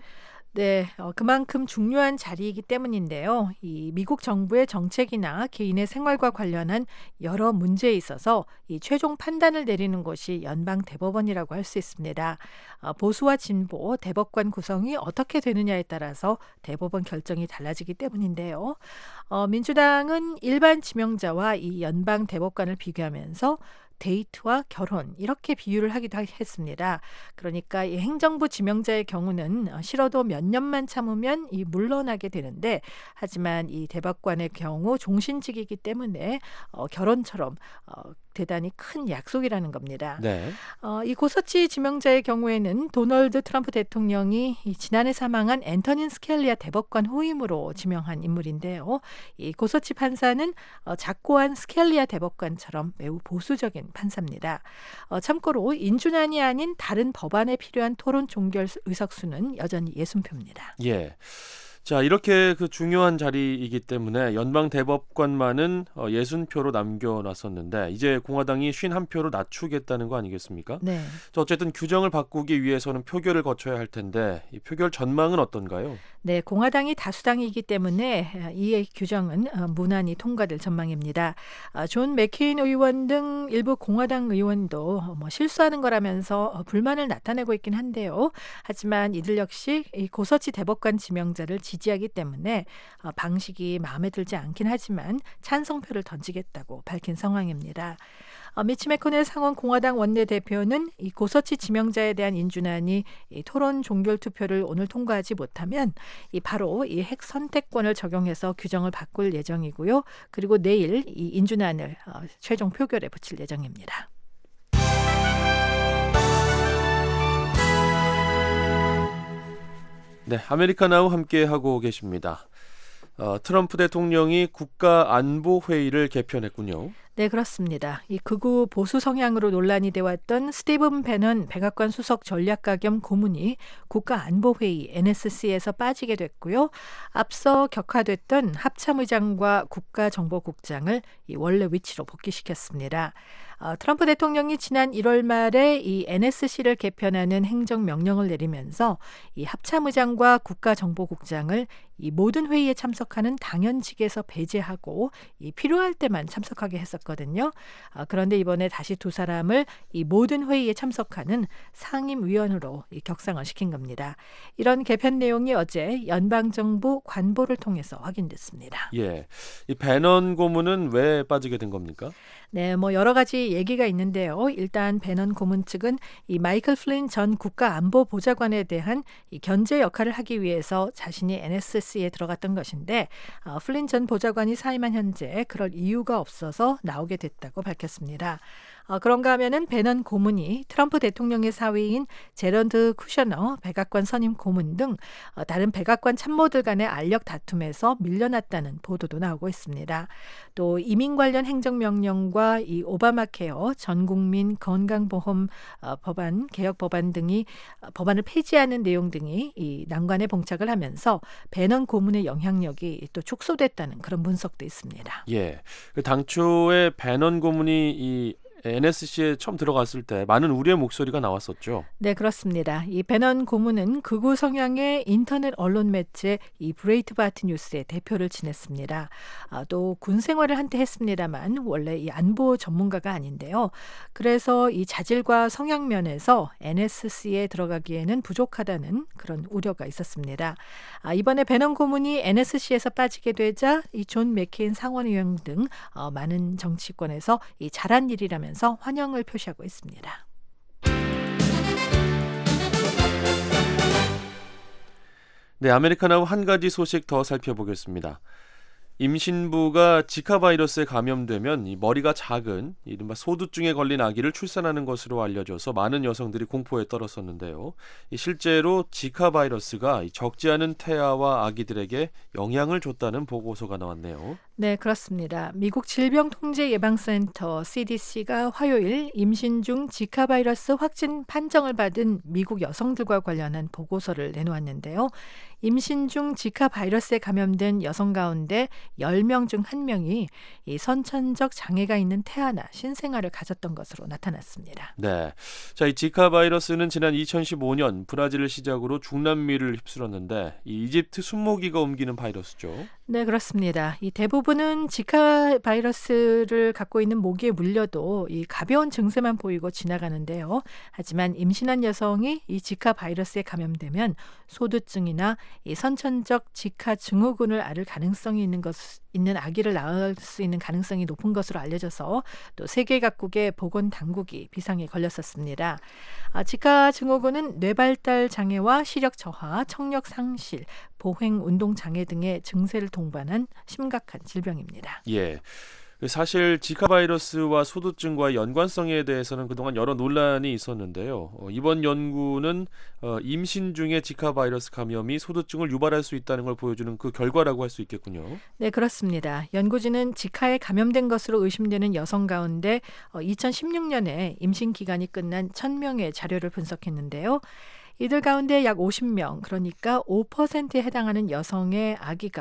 네, 그만큼 중요한 자리이기 때문인데요. 이 미국 정부의 정책이나 개인의 생활과 관련한 여러 문제에 있어서 이 최종 판단을 내리는 곳이 연방 대법원이라고 할 수 있습니다. 보수와 진보, 대법관 구성이 어떻게 되느냐에 따라서 대법원 결정이 달라지기 때문인데요. 민주당은 일반 지명자와 이 연방 대법관을 비교하면서 데이트와 결혼 이렇게 비유를 하기도 했습니다. 그러니까 이 행정부 지명자의 경우는 싫어도 몇 년만 참으면 이 물러나게 되는데 하지만 이 대법관의 경우 종신직이기 때문에 결혼처럼 대단히 큰 약속이라는 겁니다. 네. 이 고서치 지명자의 경우에는 도널드 트럼프 대통령이 이 지난해 사망한 앤토닌 스켈리아 대법관 후임으로 지명한 인물인데요. 이 고서치 판사는 작고한 스켈리아 대법관처럼 매우 보수적인 판사입니다. 참고로 인준안이 아닌 다른 법안에 필요한 토론 종결 의석수는 여전히 60표입니다. 예. 자, 이렇게 그 중요한 자리이기 때문에 연방 대법관만은 60표로 남겨놨었는데 이제 공화당이 51표로 낮추겠다는 거 아니겠습니까? 네. 어쨌든 규정을 바꾸기 위해서는 표결을 거쳐야 할 텐데 이 표결 전망은 어떤가요? 네, 공화당이 다수당이기 때문에 이 규정은 무난히 통과될 전망입니다. 존 맥케인 의원 등 일부 공화당 의원도 실수하는 거라면서 불만을 나타내고 있긴 한데요. 하지만 이들 역시 이 고서치 대법관 지명자를 지지하기 때문에 방식이 마음에 들지 않긴 하지만 찬성표를 던지겠다고 밝힌 상황입니다. 미치 매코넬 상원 공화당 원내대표는 이 고서치 지명자에 대한 인준안이 이 토론 종결 투표를 오늘 통과하지 못하면 바로 이 핵 선택권을 적용해서 규정을 바꿀 예정이고요. 그리고 내일 이 인준안을 최종 표결에 붙일 예정입니다. 네, 아메리카나우 함께 하고 계십니다. 트럼프 대통령이 국가안보회의를 개편했군요. 네, 그렇습니다. 이 극우 보수 성향으로 논란이 돼왔던 스티븐 배넌 백악관 수석 전략가 겸 고문이 국가안보회의 NSC에서 빠지게 됐고요. 앞서 격하됐던 합참의장과 국가정보국장을 이 원래 위치로 복귀시켰습니다. 트럼프 대통령이 지난 1월 말에 이 NSC를 개편하는 행정명령을 내리면서 이 합참의장과 국가정보국장을 이 모든 회의에 참석하는 당연직에서 배제하고 이 필요할 때만 참석하게 했었거든요. 그런데 이번에 다시 두 사람을 이 모든 회의에 참석하는 상임위원으로 이 격상을 시킨 겁니다. 이런 개편 내용이 어제 연방정부 관보를 통해서 확인됐습니다. 예, 이 배넌 고문은 왜 빠지게 된 겁니까? 네, 여러 가지 얘기가 있는데요. 일단 배넌 고문 측은 이 마이클 플린 전 국가안보보좌관에 대한 이 견제 역할을 하기 위해서 자신이 NSC에 들어갔던 것인데 플린 전 보좌관이 사임한 현재 그럴 이유가 없어서 나오게 됐다고 밝혔습니다. 그런가 하면은 배넌 고문이 트럼프 대통령의 사위인 제런드 쿠셔너 백악관 선임 고문 등 다른 백악관 참모들 간의 알력 다툼에서 밀려났다는 보도도 나오고 있습니다. 또 이민 관련 행정명령과 이 오바마 케어 전국민 건강보험 법안 개혁 법안 등이 법안을 폐지하는 내용 등이 이 난관에 봉착을 하면서 배넌 고문의 영향력이 또 축소됐다는 그런 분석도 있습니다. 예, 그 당초에 배넌 고문이 이 NSC에 처음 들어갔을 때 많은 우려의 목소리가 나왔었죠. 네, 그렇습니다. 이 배넌 고문은 극우 성향의 인터넷 언론 매체 이 브레이트바트 뉴스의 대표를 지냈습니다. 또 군 생활을 한때 했습니다만 원래 이 안보 전문가가 아닌데요. 그래서 이 자질과 성향 면에서 NSC에 들어가기에는 부족하다는 그런 우려가 있었습니다. 이번에 배넌 고문이 NSC에서 빠지게 되자 이 존 맥케인 상원의원 등 많은 정치권에서 이 잘한 일이라면서 환영을 표시하고 있습니다. 네, 아메리카나우 한 가지 소식 더 살펴보겠습니다. 임신부가 지카 바이러스에 감염되면 이 머리가 작은 이른바 소두증에 걸린 아기를 출산하는 것으로 알려져서 많은 여성들이 공포에 떨었었는데요. 실제로 지카 바이러스가 적지 않은 태아와 아기들에게 영향을 줬다는 보고서가 나왔네요. 네, 그렇습니다. 미국 질병통제예방센터 CDC가 화요일 임신 중 지카 바이러스 확진 판정을 받은 미국 여성들과 관련한 보고서를 내놓았는데요. 임신 중 지카 바이러스에 감염된 여성 가운데 10명 중 1명이 이 선천적 장애가 있는 태아나 신생아를 가졌던 것으로 나타났습니다. 네. 자, 이 지카 바이러스는 지난 2015년 브라질을 시작으로 중남미를 휩쓸었는데 이 이집트 순모기가 옮기는 바이러스죠. 네, 그렇습니다. 이 대부분은 지카 바이러스를 갖고 있는 모기에 물려도 이 가벼운 증세만 보이고 지나가는데요. 하지만 임신한 여성이 이 지카 바이러스에 감염되면 소두증이나 이 선천적 지카 증후군을 앓을 가능성이 있는 아기를 낳을 수 있는 가능성이 높은 것으로 알려져서 또 세계 각국의 보건 당국이 비상에 걸렸었습니다. 지카 증후군은 뇌발달 장애와 시력 저하, 청력 상실, 보행 운동 장애 등의 증세를 동반한 심각한 질병입니다. 예. 사실 지카 바이러스와 소두증과의 연관성에 대해서는 그동안 여러 논란이 있었는데요. 이번 연구는 임신 중에 지카 바이러스 감염이 소두증을 유발할 수 있다는 걸 보여주는 그 결과라고 할 수 있겠군요. 네, 그렇습니다. 연구진은 지카에 감염된 것으로 의심되는 여성 가운데 2016년에 임신 기간이 끝난 1,000명의 자료를 분석했는데요. 이들 가운데 약 50명, 그러니까 5%에 해당하는 여성의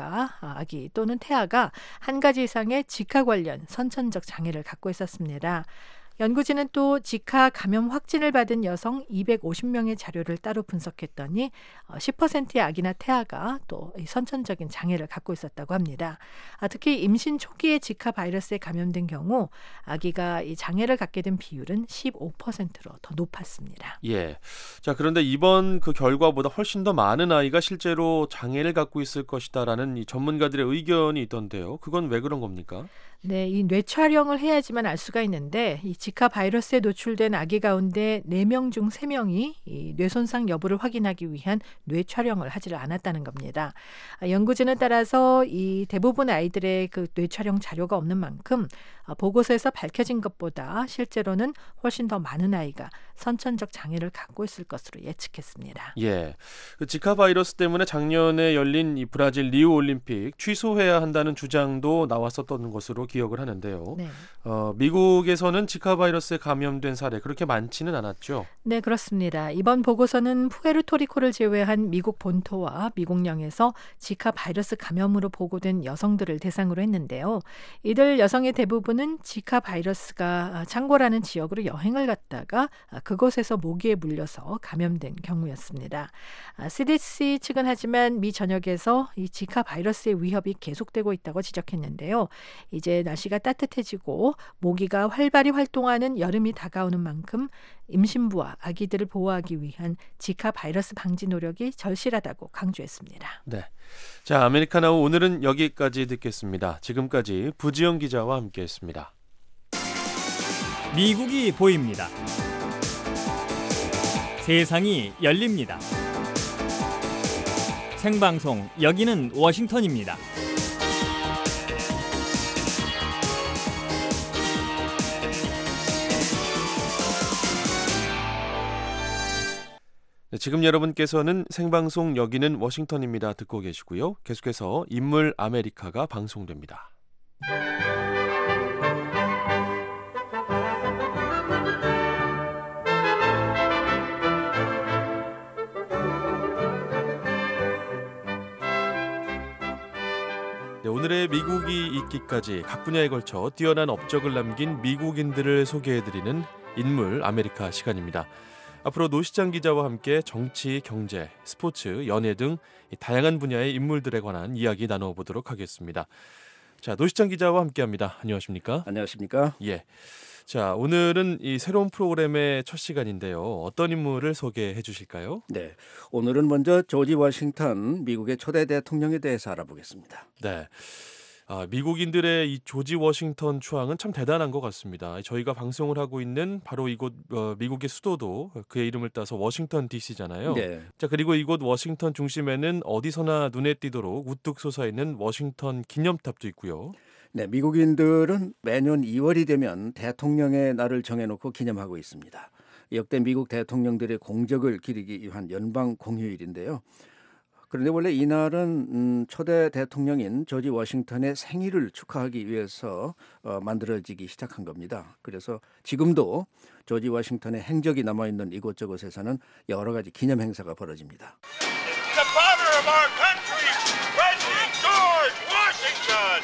아기 또는 태아가 한 가지 이상의 지카 관련 선천적 장애를 갖고 있었습니다. 연구진은 또 지카 감염 확진을 받은 여성 250명의 자료를 따로 분석했더니 10%의 아기나 태아가 또 선천적인 장애를 갖고 있었다고 합니다. 특히 임신 초기에 지카 바이러스에 감염된 경우 아기가 이 장애를 갖게 된 비율은 15%로 더 높았습니다. 예. 자, 그런데 이번 그 결과보다 훨씬 더 많은 아이가 실제로 장애를 갖고 있을 것이다라는 이 전문가들의 의견이 있던데요. 그건 왜 그런 겁니까? 네, 이 뇌 촬영을 해야지만 알 수가 있는데 이 지카 바이러스에 노출된 아기 가운데 4명 중 3명이 이 뇌 손상 여부를 확인하기 위한 뇌 촬영을 하지를 않았다는 겁니다. 연구진은 따라서 이 대부분 아이들의 그 뇌 촬영 자료가 없는 만큼 보고서에서 밝혀진 것보다 실제로는 훨씬 더 많은 아이가 선천적 장애를 갖고 있을 것으로 예측했습니다. 예. 그 지카 바이러스 때문에 작년에 열린 이 브라질 리우 올림픽 취소해야 한다는 주장도 나왔었던 것으로 기억을 하는데요. 네. 미국에서는 지카 바이러스에 감염된 사례 그렇게 많지는 않았죠. 네, 그렇습니다. 이번 보고서는 푸에르토리코를 제외한 미국 본토와 미국령에서 지카 바이러스 감염으로 보고된 여성들을 대상으로 했는데요. 이들 여성의 대부분은 지카 바이러스가 창궐하는 지역으로 여행을 갔다가 그곳에서 모기에 물려서 감염된 경우였습니다. CDC 측은 하지만 미 전역에서 이 지카 바이러스의 위협이 계속되고 있다고 지적했는데요. 이제 날씨가 따뜻해지고 모기가 활발히 활동하는 여름이 다가오는 만큼 임신부와 아기들을 보호하기 위한 지카 바이러스 방지 노력이 절실하다고 강조했습니다. 네. 자, 아메리카노 오늘은 여기까지 듣겠습니다. 지금까지 부지영 기자와 함께했습니다. 미국이 보입니다. 세상이 열립니다. 생방송 여기는 워싱턴입니다. 네, 지금 여러분께서는 생방송 여기는 워싱턴입니다 듣고 계시고요. 계속해서 인물 아메리카가 방송됩니다. 네, 오늘의 미국이 있기까지 각 분야에 걸쳐 뛰어난 업적을 남긴 미국인들을 소개해드리는 인물 아메리카 시간입니다. 앞으로 노시장 기자와 함께 정치, 경제, 스포츠, 연예 등 다양한 분야의 인물들에 관한 이야기 나눠보도록 하겠습니다. 자, 노시장 기자와 함께합니다. 안녕하십니까? 안녕하십니까? 예. 자, 오늘은 이 새로운 프로그램의 첫 시간인데요. 어떤 인물을 소개해 주실까요? 네, 오늘은 먼저 조지 워싱턴 미국의 초대 대통령에 대해서 알아보겠습니다. 네. 미국인들의 이 조지 워싱턴 추앙은 참 대단한 것 같습니다. 저희가 방송을 하고 있는 바로 이곳 미국의 수도도 그의 이름을 따서 워싱턴 DC잖아요. 네. 자, 그리고 이곳 워싱턴 중심에는 어디서나 눈에 띄도록 우뚝 솟아있는 워싱턴 기념탑도 있고요. 네, 미국인들은 매년 2월이 되면 대통령의 날을 정해놓고 기념하고 있습니다. 역대 미국 대통령들의 공적을 기리기 위한 연방 공휴일인데요. 그런데 원래 이날은 초대 대통령인 조지 워싱턴의 생일을 축하하기 위해서 만들어지기 시작한 겁니다. 그래서 지금도 조지 워싱턴의 행적이 남아있는 이곳저곳에서는 여러 가지 기념 행사가 벌어집니다. The father of our country, President George Washington.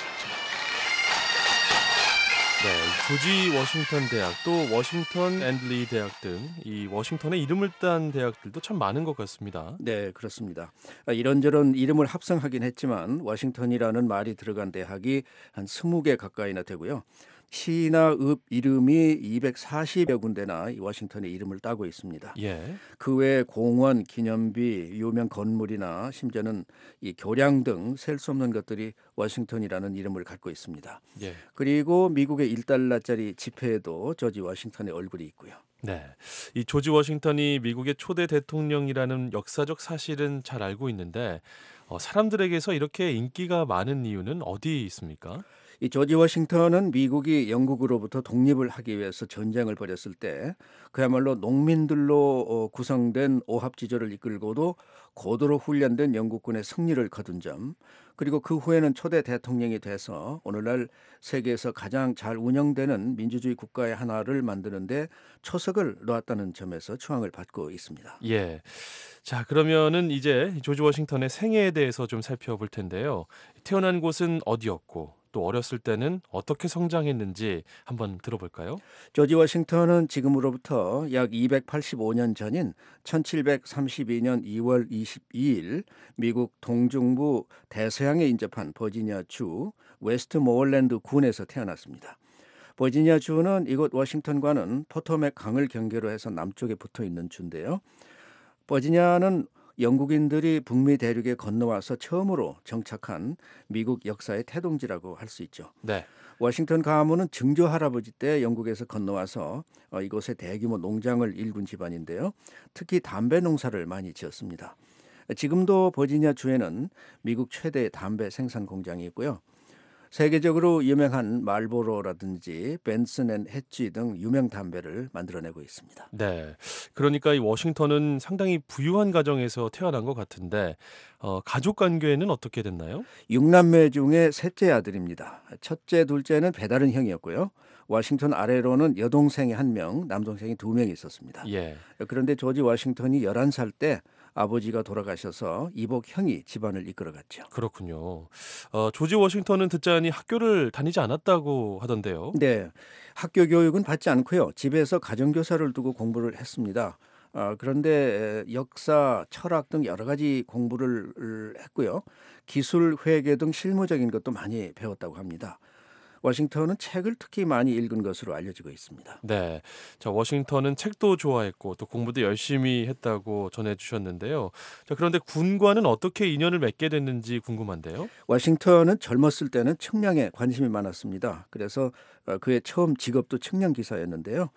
네, 조지 워싱턴 대학 또 워싱턴 앤드 리 대학 등 이 워싱턴의 이름을 딴 대학들도 참 많은 것 같습니다. 네, 그렇습니다. 이런저런 이름을 합성하긴 했지만 워싱턴이라는 말이 들어간 대학이 한 20개 가까이나 되고요. 시나 읍 이름이 240여 군데나 이 워싱턴의 이름을 따고 있습니다. 예. 그 외에 공원, 기념비, 유명 건물이나 심지어는 이 교량 등 셀 수 없는 것들이 워싱턴이라는 이름을 갖고 있습니다. 예. 그리고 미국의 1달러짜리 지폐에도 조지 워싱턴의 얼굴이 있고요. 네. 이 조지 워싱턴이 미국의 초대 대통령이라는 역사적 사실은 잘 알고 있는데 사람들에게서 이렇게 인기가 많은 이유는 어디 있습니까? 이 조지 워싱턴은 미국이 영국으로부터 독립을 하기 위해서 전쟁을 벌였을 때 그야말로 농민들로 구성된 오합지졸을 이끌고도 고도로 훈련된 영국군의 승리를 거둔 점, 그리고 그 후에는 초대 대통령이 돼서 오늘날 세계에서 가장 잘 운영되는 민주주의 국가의 하나를 만드는데 초석을 놓았다는 점에서 추앙을 받고 있습니다. 예. 자, 그러면은 이제 조지 워싱턴의 생애에 대해서 좀 살펴볼 텐데요. 태어난 곳은 어디였고 또 어렸을 때는 어떻게 성장했는지 한번 들어볼까요? 조지 워싱턴은 지금으로부터 약 285년 전인 1732년 2월 22일 미국 동중부 대서양에 인접한 버지니아주 웨스트모어랜드 군에서 태어났습니다. 버지니아주는 이곳 워싱턴과는 포토맥 강을 경계로 해서 남쪽에 붙어 있는 주인데요. 버지니아는 영국인들이 북미 대륙에 건너와서 처음으로 정착한 미국 역사의 태동지라고 할 수 있죠. 네. 워싱턴 가문은 증조 할아버지 때 영국에서 건너와서 이곳에 대규모 농장을 일군 집안인데요. 특히 담배 농사를 많이 지었습니다. 지금도 버지니아 주에는 미국 최대의 담배 생산 공장이 있고요. 세계적으로 유명한 말보로라든지 벤슨 앤 해치 등 유명 담배를 만들어내고 있습니다. 네. 그러니까 이 워싱턴은 상당히 부유한 가정에서 태어난 것 같은데 가족 관계는 어떻게 됐나요? 6남매 중에 셋째 아들입니다. 첫째, 둘째는 배다른 형이었고요. 워싱턴 아래로는 여동생이 1명, 남동생이 2명이 있었습니다. 예. 그런데 조지 워싱턴이 11살 때 아버지가 돌아가셔서 이복 형이 집안을 이끌어갔죠. 그렇군요. 조지 워싱턴은 듣자니 학교를 다니지 않았다고 하던데요. 네, 학교 교육은 받지 않고요. 집에서 가정교사를 두고 공부를 했습니다. 그런데 역사, 철학 등 여러 가지 공부를 했고요. 기술, 회계 등 실무적인 것도 많이 배웠다고 합니다. 워싱턴은 책을 특히 많이 읽은 것으로 알려지고 있습니다. 네, 자, 워싱턴은 책도 좋아했고 또 공부도 열심히 했다고 전해주셨는데요. 자, 그런데 군과는 어떻게 인연을 맺게 됐는지 궁금한데요. 워싱턴은 젊었을 때는 측량에 관심이 많았습니다. 그래서 그의 처음 직업도 측량 기사였는데요.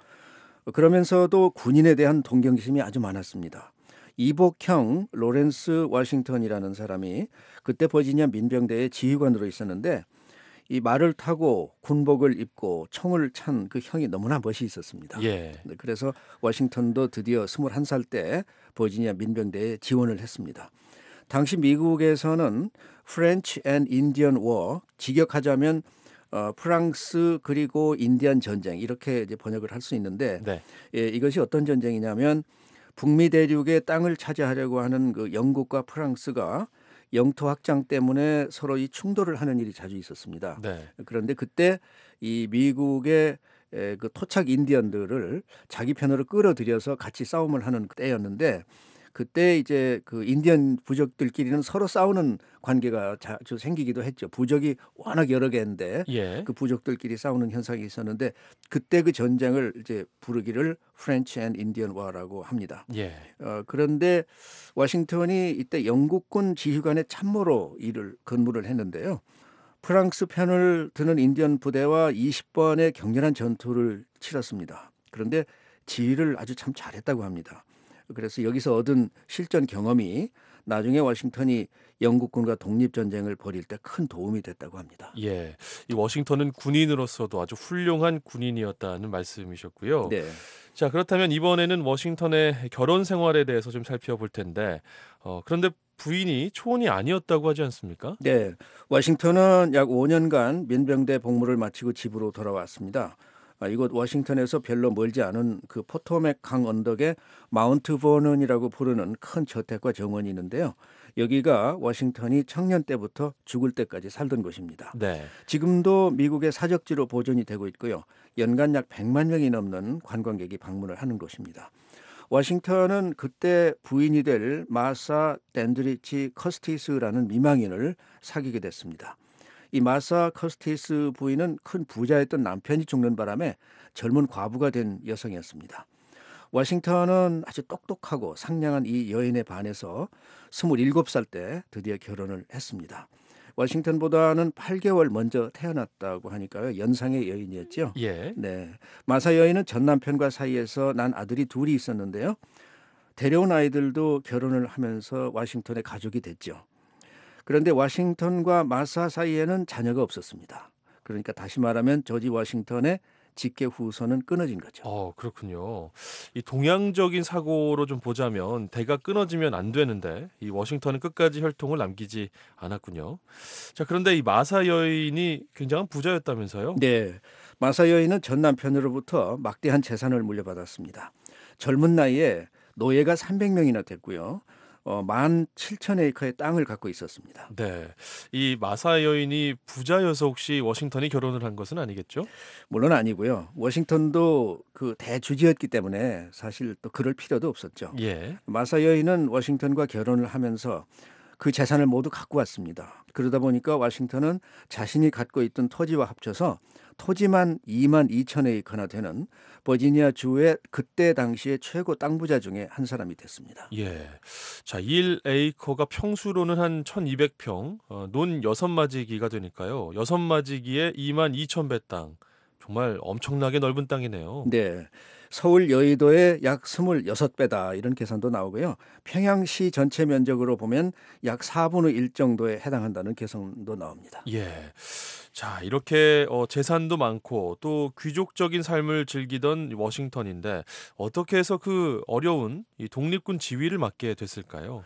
그러면서도 군인에 대한 동경심이 아주 많았습니다. 이복형 로렌스 워싱턴이라는 사람이 그때 버지니아 민병대의 지휘관으로 있었는데 이 말을 타고 군복을 입고 총을 찬 그 형이 너무나 멋이 있었습니다. 예. 그래서 워싱턴도 드디어 21살 때 버지니아 민병대에 지원을 했습니다. 당시 미국에서는 French and Indian War, 직역하자면 프랑스 그리고 인디안 전쟁 이렇게 이제 번역을 할 수 있는데 네. 이것이 어떤 전쟁이냐면 북미 대륙의 땅을 차지하려고 하는 그 영국과 프랑스가 영토 확장 때문에 서로 이 충돌을 하는 일이 자주 있었습니다. 네. 그런데 그때 이 미국의 그 토착 인디언들을 자기 편으로 끌어들여서 같이 싸움을 하는 때였는데 그때 이제 그 인디언 부족들끼리는 서로 싸우는 관계가 자주 생기기도 했죠. 부족이 워낙 여러 개인데 예. 그 부족들끼리 싸우는 현상이 있었는데 그때 그 전쟁을 이제 부르기를 French and Indian War라고 합니다. 예. 그런데 워싱턴이 이때 영국군 지휘관의 참모로 근무를 했는데요. 프랑스 편을 드는 인디언 부대와 20번의 격렬한 전투를 치렀습니다. 그런데 지휘를 아주 참 잘했다고 합니다. 그래서 여기서 얻은 실전 경험이 나중에 워싱턴이 영국군과 독립전쟁을 벌일 때 큰 도움이 됐다고 합니다. 예, 이 워싱턴은 군인으로서도 아주 훌륭한 군인이었다는 말씀이셨고요. 네. 자, 그렇다면 이번에는 워싱턴의 결혼 생활에 대해서 좀 살펴볼 텐데 그런데 부인이 초혼이 아니었다고 하지 않습니까? 네, 워싱턴은 약 5년간 민병대 복무를 마치고 집으로 돌아왔습니다. 이곳 워싱턴에서 별로 멀지 않은 그 포토맥 강 언덕에 마운트 버넌이라고 부르는 큰 저택과 정원이 있는데요. 여기가 워싱턴이 청년 때부터 죽을 때까지 살던 곳입니다. 네. 지금도 미국의 사적지로 보존이 되고 있고요. 연간 약 100만 명이 넘는 관광객이 방문을 하는 곳입니다. 워싱턴은 그때 부인이 될 마사 댄드리치 커스티스라는 미망인을 사귀게 됐습니다. 이 마사 커스티스 부인은 큰 부자였던 남편이 죽는 바람에 젊은 과부가 된 여성이었습니다. 워싱턴은 아주 똑똑하고 상냥한 이 여인에 반해서 27살 때 드디어 결혼을 했습니다. 워싱턴보다는 8개월 먼저 태어났다고 하니까요. 연상의 여인이었죠. 예. 네, 마사 여인은 전 남편과 사이에서 난 아들이 둘이 있었는데요. 데려온 아이들도 결혼을 하면서 워싱턴의 가족이 됐죠. 그런데 워싱턴과 마사 사이에는 자녀가 없었습니다. 그러니까 다시 말하면 조지 워싱턴의 직계 후손은 끊어진 거죠. 그렇군요. 이 동양적인 사고로 좀 보자면 대가 끊어지면 안 되는데 이 워싱턴은 끝까지 혈통을 남기지 않았군요. 자, 그런데 이 마사 여인이 굉장한 부자였다면서요? 네, 마사 여인은 전 남편으로부터 막대한 재산을 물려받았습니다. 젊은 나이에 노예가 300명이나 됐고요. 17,000에이커의 땅을 갖고 있었습니다. 네, 이 마사 여인이 부자여서 혹시 워싱턴이 결혼을 한 것은 아니겠죠? 물론 아니고요. 워싱턴도 그 대주지였기 때문에 사실 또 그럴 필요도 없었죠. 예. 마사 여인은 워싱턴과 결혼을 하면서 그 재산을 모두 갖고 왔습니다. 그러다 보니까 워싱턴은 자신이 갖고 있던 토지와 합쳐서 토지만 22,000에이커나 되는 버지니아 주의 그때 당시에 최고 땅 부자 중에 한 사람이 됐습니다. 예. 자, 1에이커가 평수로는 한 1,200평, 논 6마지기가 되니까요. 6마지기에 22,000배 땅. 정말 엄청나게 넓은 땅이네요. 네. 서울 여의도의 약 26배다 이런 계산도 나오고요. 평양시 전체 면적으로 보면 약 4분의 1 정도에 해당한다는 계산도 나옵니다. 예. 자, 이렇게 재산도 많고 또 귀족적인 삶을 즐기던 워싱턴인데 어떻게 해서 그 어려운 이 독립군 지휘를 맡게 됐을까요?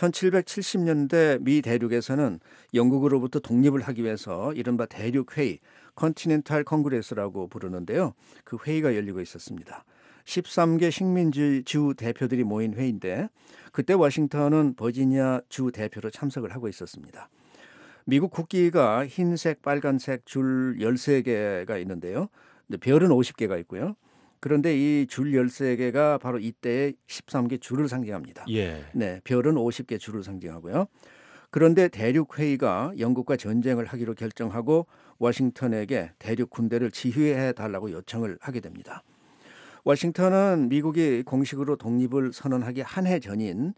1770년대 미 대륙에서는 영국으로부터 독립을 하기 위해서 이른바 대륙회의, 컨티넨탈 콩그레스라고 부르는데요. 그 회의가 열리고 있었습니다. 13개 식민지 주 대표들이 모인 회의인데 그때 워싱턴은 버지니아 주 대표로 참석을 하고 있었습니다. 미국 국기가 흰색, 빨간색 줄 13개가 있는데요. 별은 50개가 있고요. 그런데 이 줄 13개가 바로 이때의 13개 줄을 상징합니다. 예. 네, 별은 50개 줄을 상징하고요. 그런데 대륙회의가 영국과 전쟁을 하기로 결정하고 워싱턴에게 대륙 군대를 지휘해 달라고 요청을 하게 됩니다. 워싱턴은 미국이 공식으로 독립을 선언하기 한 해 전인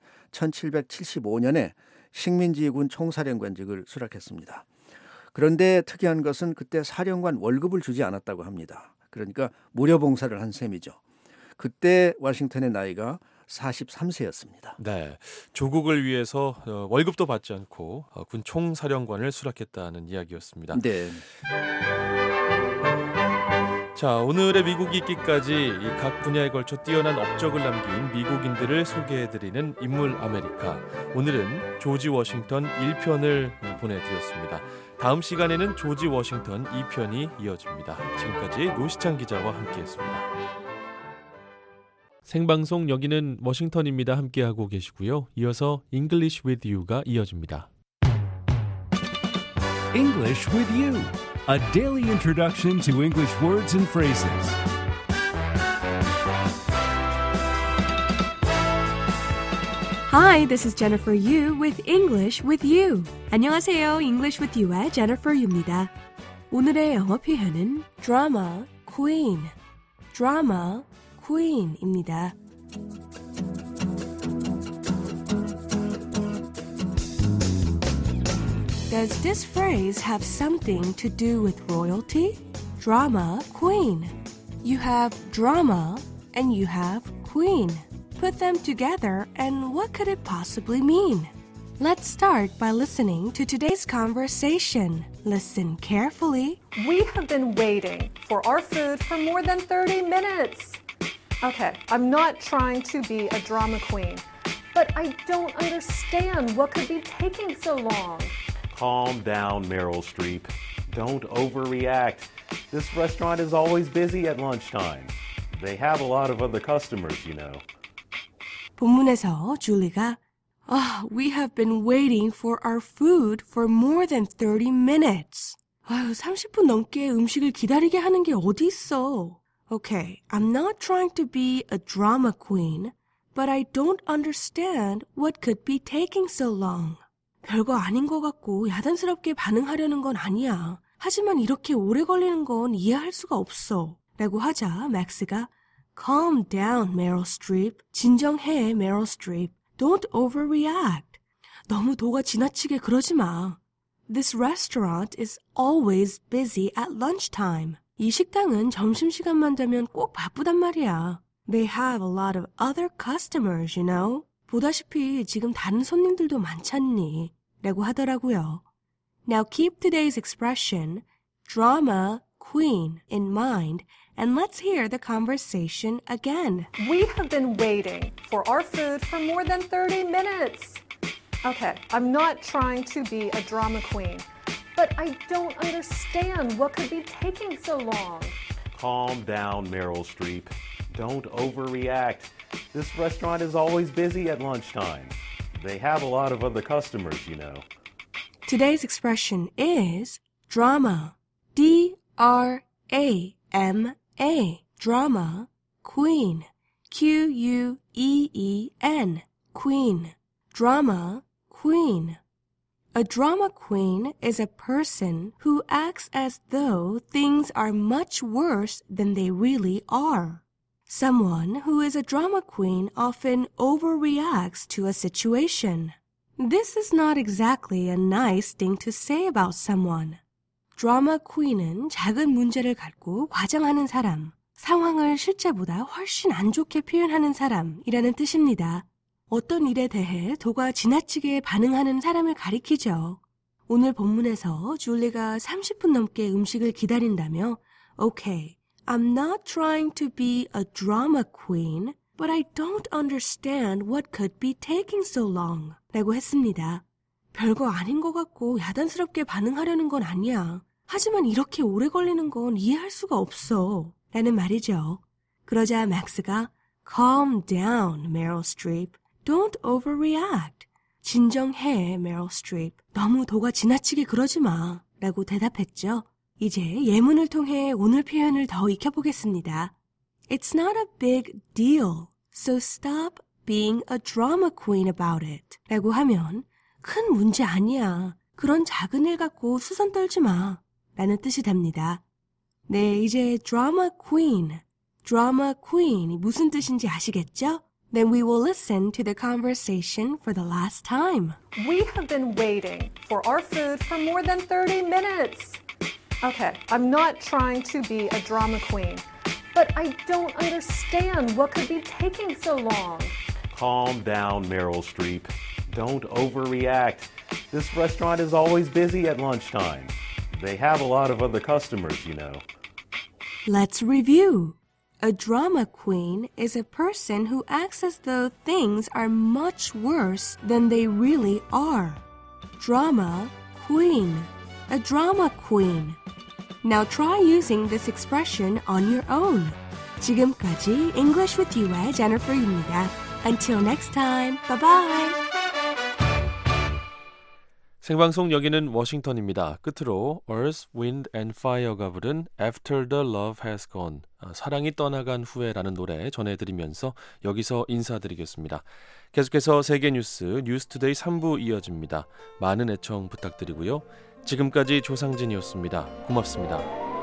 1775년에 식민지군 총사령관직을 수락했습니다. 그런데 특이한 것은 그때 사령관 월급을 주지 않았다고 합니다. 그러니까 무료 봉사를 한 셈이죠. 그때 워싱턴의 나이가 43세였습니다. 네, 조국을 위해서 월급도 받지 않고 군 총사령관을 수락했다는 이야기였습니다. 네. 자, 오늘의 미국 읽기까지 각 분야에 걸쳐 뛰어난 업적을 남긴 미국인들을 소개해드리는 인물 아메리카. 오늘은 조지 워싱턴 1편을 보내드렸습니다. 다음 시간에는 조지 워싱턴 2편이 이어집니다. 지금까지 노시창 기자와 함께했습니다. 생방송 여기는 워싱턴입니다. 함께하고 계시고요. 이어서 English with You가 이어집니다. English with You, a daily introduction to English words and phrases. Hi, this is Jennifer Yu with English with You. 안녕하세요. English with You의 Jennifer Yu입니다. 오늘의 영어 표현은 drama queen, drama queen입니다. Does this phrase have something to do with royalty? Drama queen. You have drama and you have queen. Put them together and what could it possibly mean? Let's start by listening to today's conversation. Listen carefully. We have been waiting for our food for more than 30 minutes. Okay, I'm not trying to be a drama queen, but But I don't understand what could be taking so long. Calm down, Meryl Streep. Don't overreact. This restaurant is always busy at lunchtime. They have a lot of other customers, you know. 본문에서 줄리가 We have been waiting for our food for more than 30 minutes. 30분 넘게 음식을 기다리게 하는 게 어디 있어? Okay, I'm not trying to be a drama queen, but I don't understand what could be taking so long. 별거 아닌 것 같고 야단스럽게 반응하려는 건 아니야. 하지만 이렇게 오래 걸리는 건 이해할 수가 없어. 라고 하자 맥스가 Calm down, Meryl Streep. 진정해, Meryl Streep. Don't overreact. 너무 도가 지나치게 그러지 마. This restaurant is always busy at lunchtime. 이 식당은 점심시간만 되면 꼭 바쁘단 말이야. They have a lot of other customers, you know. 보다시피 지금 다른 손님들도 많잖니. 라고 하더라고요. Now keep today's expression, drama queen, in mind, and let's hear the conversation again. We have been waiting for our food for more than 30 minutes. Okay, I'm not trying to be a drama queen, but I don't understand what could be taking so long. Calm down, Meryl Streep. Don't overreact. This restaurant is always busy at lunchtime. They have a lot of other customers, you know. Today's expression is drama. D-R-A-M-A. Drama. Queen. Q-U-E-E-N. Queen. Drama queen. A drama queen is a person who acts as though things are much worse than they really are. Someone who is a drama queen often overreacts to a situation. This is not exactly a nice thing to say about someone. 드라마 queen은 작은 문제를 갖고 과장하는 사람, 상황을 실제보다 훨씬 안 좋게 표현하는 사람이라는 뜻입니다. 어떤 일에 대해 도가 지나치게 반응하는 사람을 가리키죠. 오늘 본문에서 줄리가 30분 넘게 음식을 기다린다며 Okay, I'm not trying to be a drama queen, but I don't understand what could be taking so long 라고 했습니다. 별거 아닌 것 같고 야단스럽게 반응하려는 건 아니야. 하지만 이렇게 오래 걸리는 건 이해할 수가 없어 라는 말이죠. 그러자 맥스가 Calm down, Meryl Streep. Don't overreact. 진정해, Meryl Streep. 너무 도가 지나치게 그러지 마. 라고 대답했죠. 이제 예문을 통해 오늘 표현을 더 익혀보겠습니다. It's not a big deal, so stop being a drama queen about it. 라고 하면 큰 문제 아니야. 그런 작은 일 갖고 수선 떨지 마. 라는 뜻이 됩니다. 네, 이제 drama queen이 무슨 뜻인지 아시겠죠? Then we will listen to the conversation for the last time. We have been waiting for our food for more than 30 minutes. Okay, I'm not trying to be a drama queen, but I don't understand what could be taking so long. Calm down, Meryl Streep. Don't overreact. This restaurant is always busy at lunchtime. They have a lot of other customers, you know. Let's review. A drama queen is a person who acts as though things are much worse than they really are. Drama queen. A drama queen. Now try using this expression on your own. 지금까지 English with You의 Jennifer입니다. Until next time, bye-bye. 생방송 여기는 워싱턴입니다. 끝으로 Earth, Wind and Fire가 부른 After the Love Has Gone, 사랑이 떠나간 후에라는 노래 전해드리면서 여기서 인사드리겠습니다. 계속해서 세계 뉴스 뉴스투데이 3부 이어집니다. 많은 애청 부탁드리고요. 지금까지 조상진이었습니다. 고맙습니다.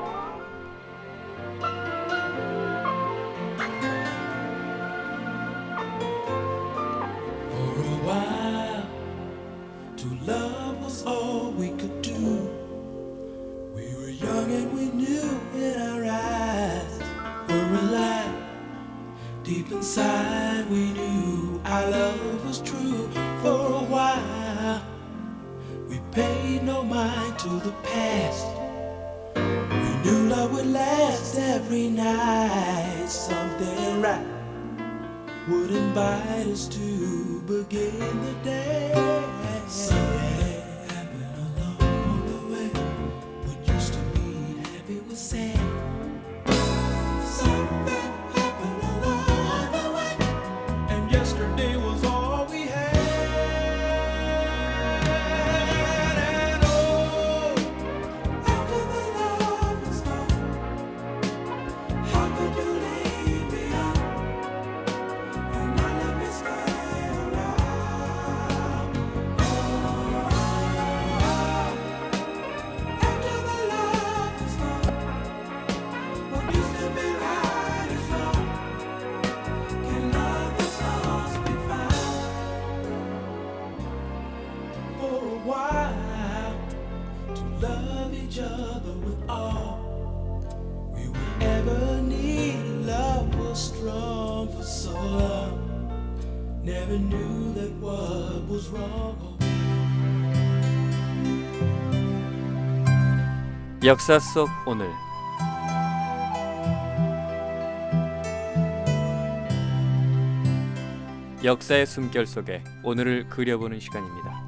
Deep inside we knew our love was true. For a while we paid no mind to the past. We knew love would last every night. Something right would invite us to begin the day. Something happened along the way. What used to be happy was sad. Something happened along the way, and yesterday was all we had. And oh, after the love is gone, how could you leave me on and not let me stay around? Oh, after the love is gone, what used to be right is wrong. Can love that's lost be found? For a while, to love each other with all we would ever need. Love was strong for so long. Never knew that what was wrong. 역사 속 오늘. 역사의 숨결 속에 오늘을 그려보는 시간입니다.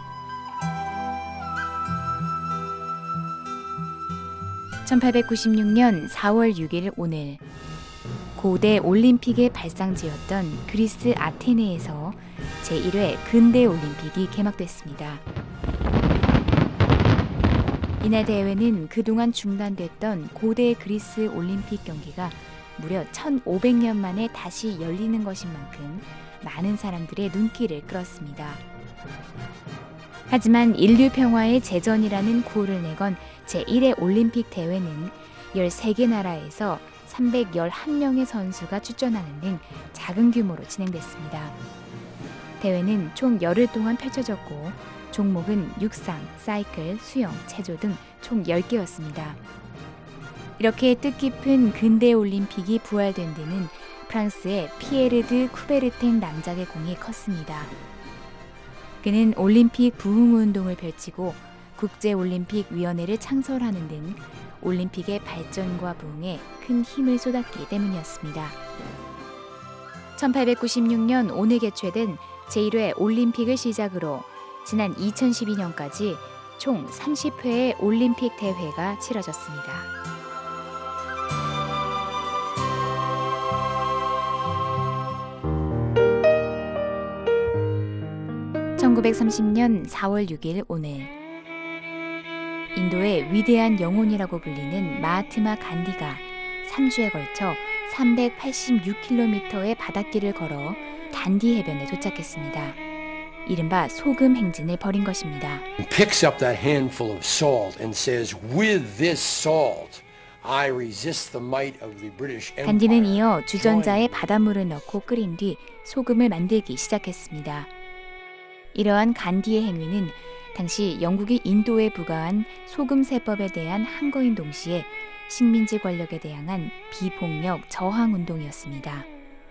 (1896년 4월 6일) 오늘 고대 올림픽의 발상지였던 그리스 아테네에서 제1회 근대 올림픽이 개막됐습니다. 이날 대회는 그동안 중단됐던 고대 그리스 올림픽 경기가 무려 1500년 만에 다시 열리는 것인 만큼 많은 사람들의 눈길을 끌었습니다. 하지만 인류 평화의 재전이라는 구호를 내건 제1회 올림픽 대회는 13개 나라에서 311명의 선수가 출전하는 등 작은 규모로 진행됐습니다. 대회는 총 열흘 동안 펼쳐졌고 종목은 육상, 사이클, 수영, 체조 등 총 10개였습니다. 이렇게 뜻깊은 근대 올림픽이 부활된 데는 프랑스의 피에르 드 쿠베르탱 남작의 공이 컸습니다. 그는 올림픽 부흥운동을 펼치고 국제올림픽위원회를 창설하는 등 올림픽의 발전과 부흥에 큰 힘을 쏟았기 때문이었습니다. 1896년 오늘 개최된 제1회 올림픽을 시작으로 지난 2012년까지 총 30회의 올림픽 대회가 치러졌습니다. (1930년 4월 6일) 오늘 인도의 위대한 영혼이라고 불리는 마하트마 간디가 3주에 걸쳐 386km의 바닷길을 걸어 단디 해변에 도착했습니다. 이른바 소금 행진을 벌인 것입니다. Picks up that handful of salt and says, "With this salt, I resist the might of the British Empire." 간디는 이어 주전자에 바닷물을 넣고 끓인 뒤 소금을 만들기 시작했습니다. 이러한 간디의 행위는 당시 영국이 인도에 부과한 소금세법에 대한 항거인 동시에 식민지 권력에 대항한 비폭력 저항운동이었습니다.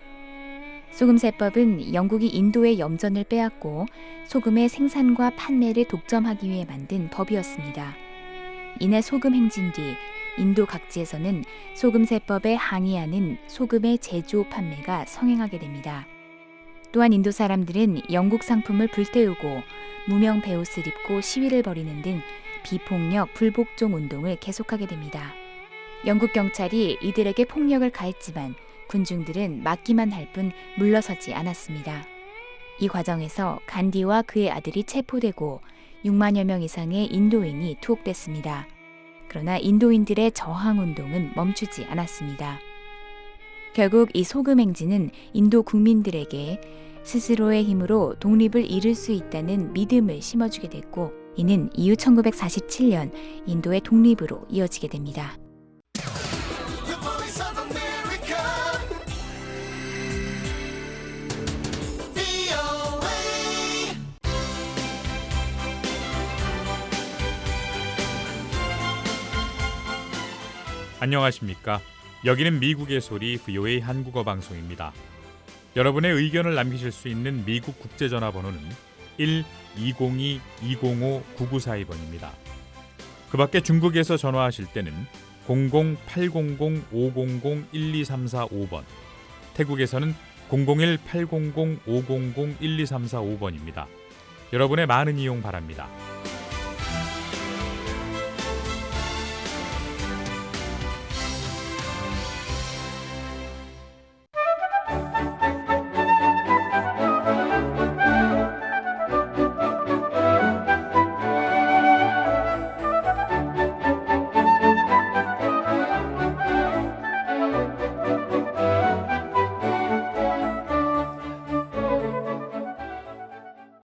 소금세법은 영국이 인도의 염전을 빼앗고 소금의 생산과 판매를 독점하기 위해 만든 법이었습니다. 이날 소금 행진 뒤 인도 각지에서는 소금세법에 항의하는 소금의 제조 판매가 성행하게 됩니다. 또한 인도 사람들은 영국 상품을 불태우고 무명 베옷을 입고 시위를 벌이는 등 비폭력 불복종 운동을 계속하게 됩니다. 영국 경찰이 이들에게 폭력을 가했지만 군중들은 막기만 할 뿐 물러서지 않았습니다. 이 과정에서 간디와 그의 아들이 체포되고 6만여 명 이상의 인도인이 투옥됐습니다. 그러나 인도인들의 저항운동은 멈추지 않았습니다. 결국 이 소금 행진은 인도 국민들에게 스스로의 힘으로 독립을 이룰 수 있다는 믿음을 심어주게 됐고, 이는 이후 1947년 인도의 독립으로 이어지게 됩니다. 안녕하십니까? 여기는 미국의 소리 VOA 한국어 방송입니다. 여러분의 의견을 남기실 수 있는 미국 국제전화번호는 1-202-205-9942번입니다. 그 밖에 중국에서 전화하실 때는 00-800-500-12345번, 태국에서는 001-800-500-12345번입니다. 여러분의 많은 이용 바랍니다.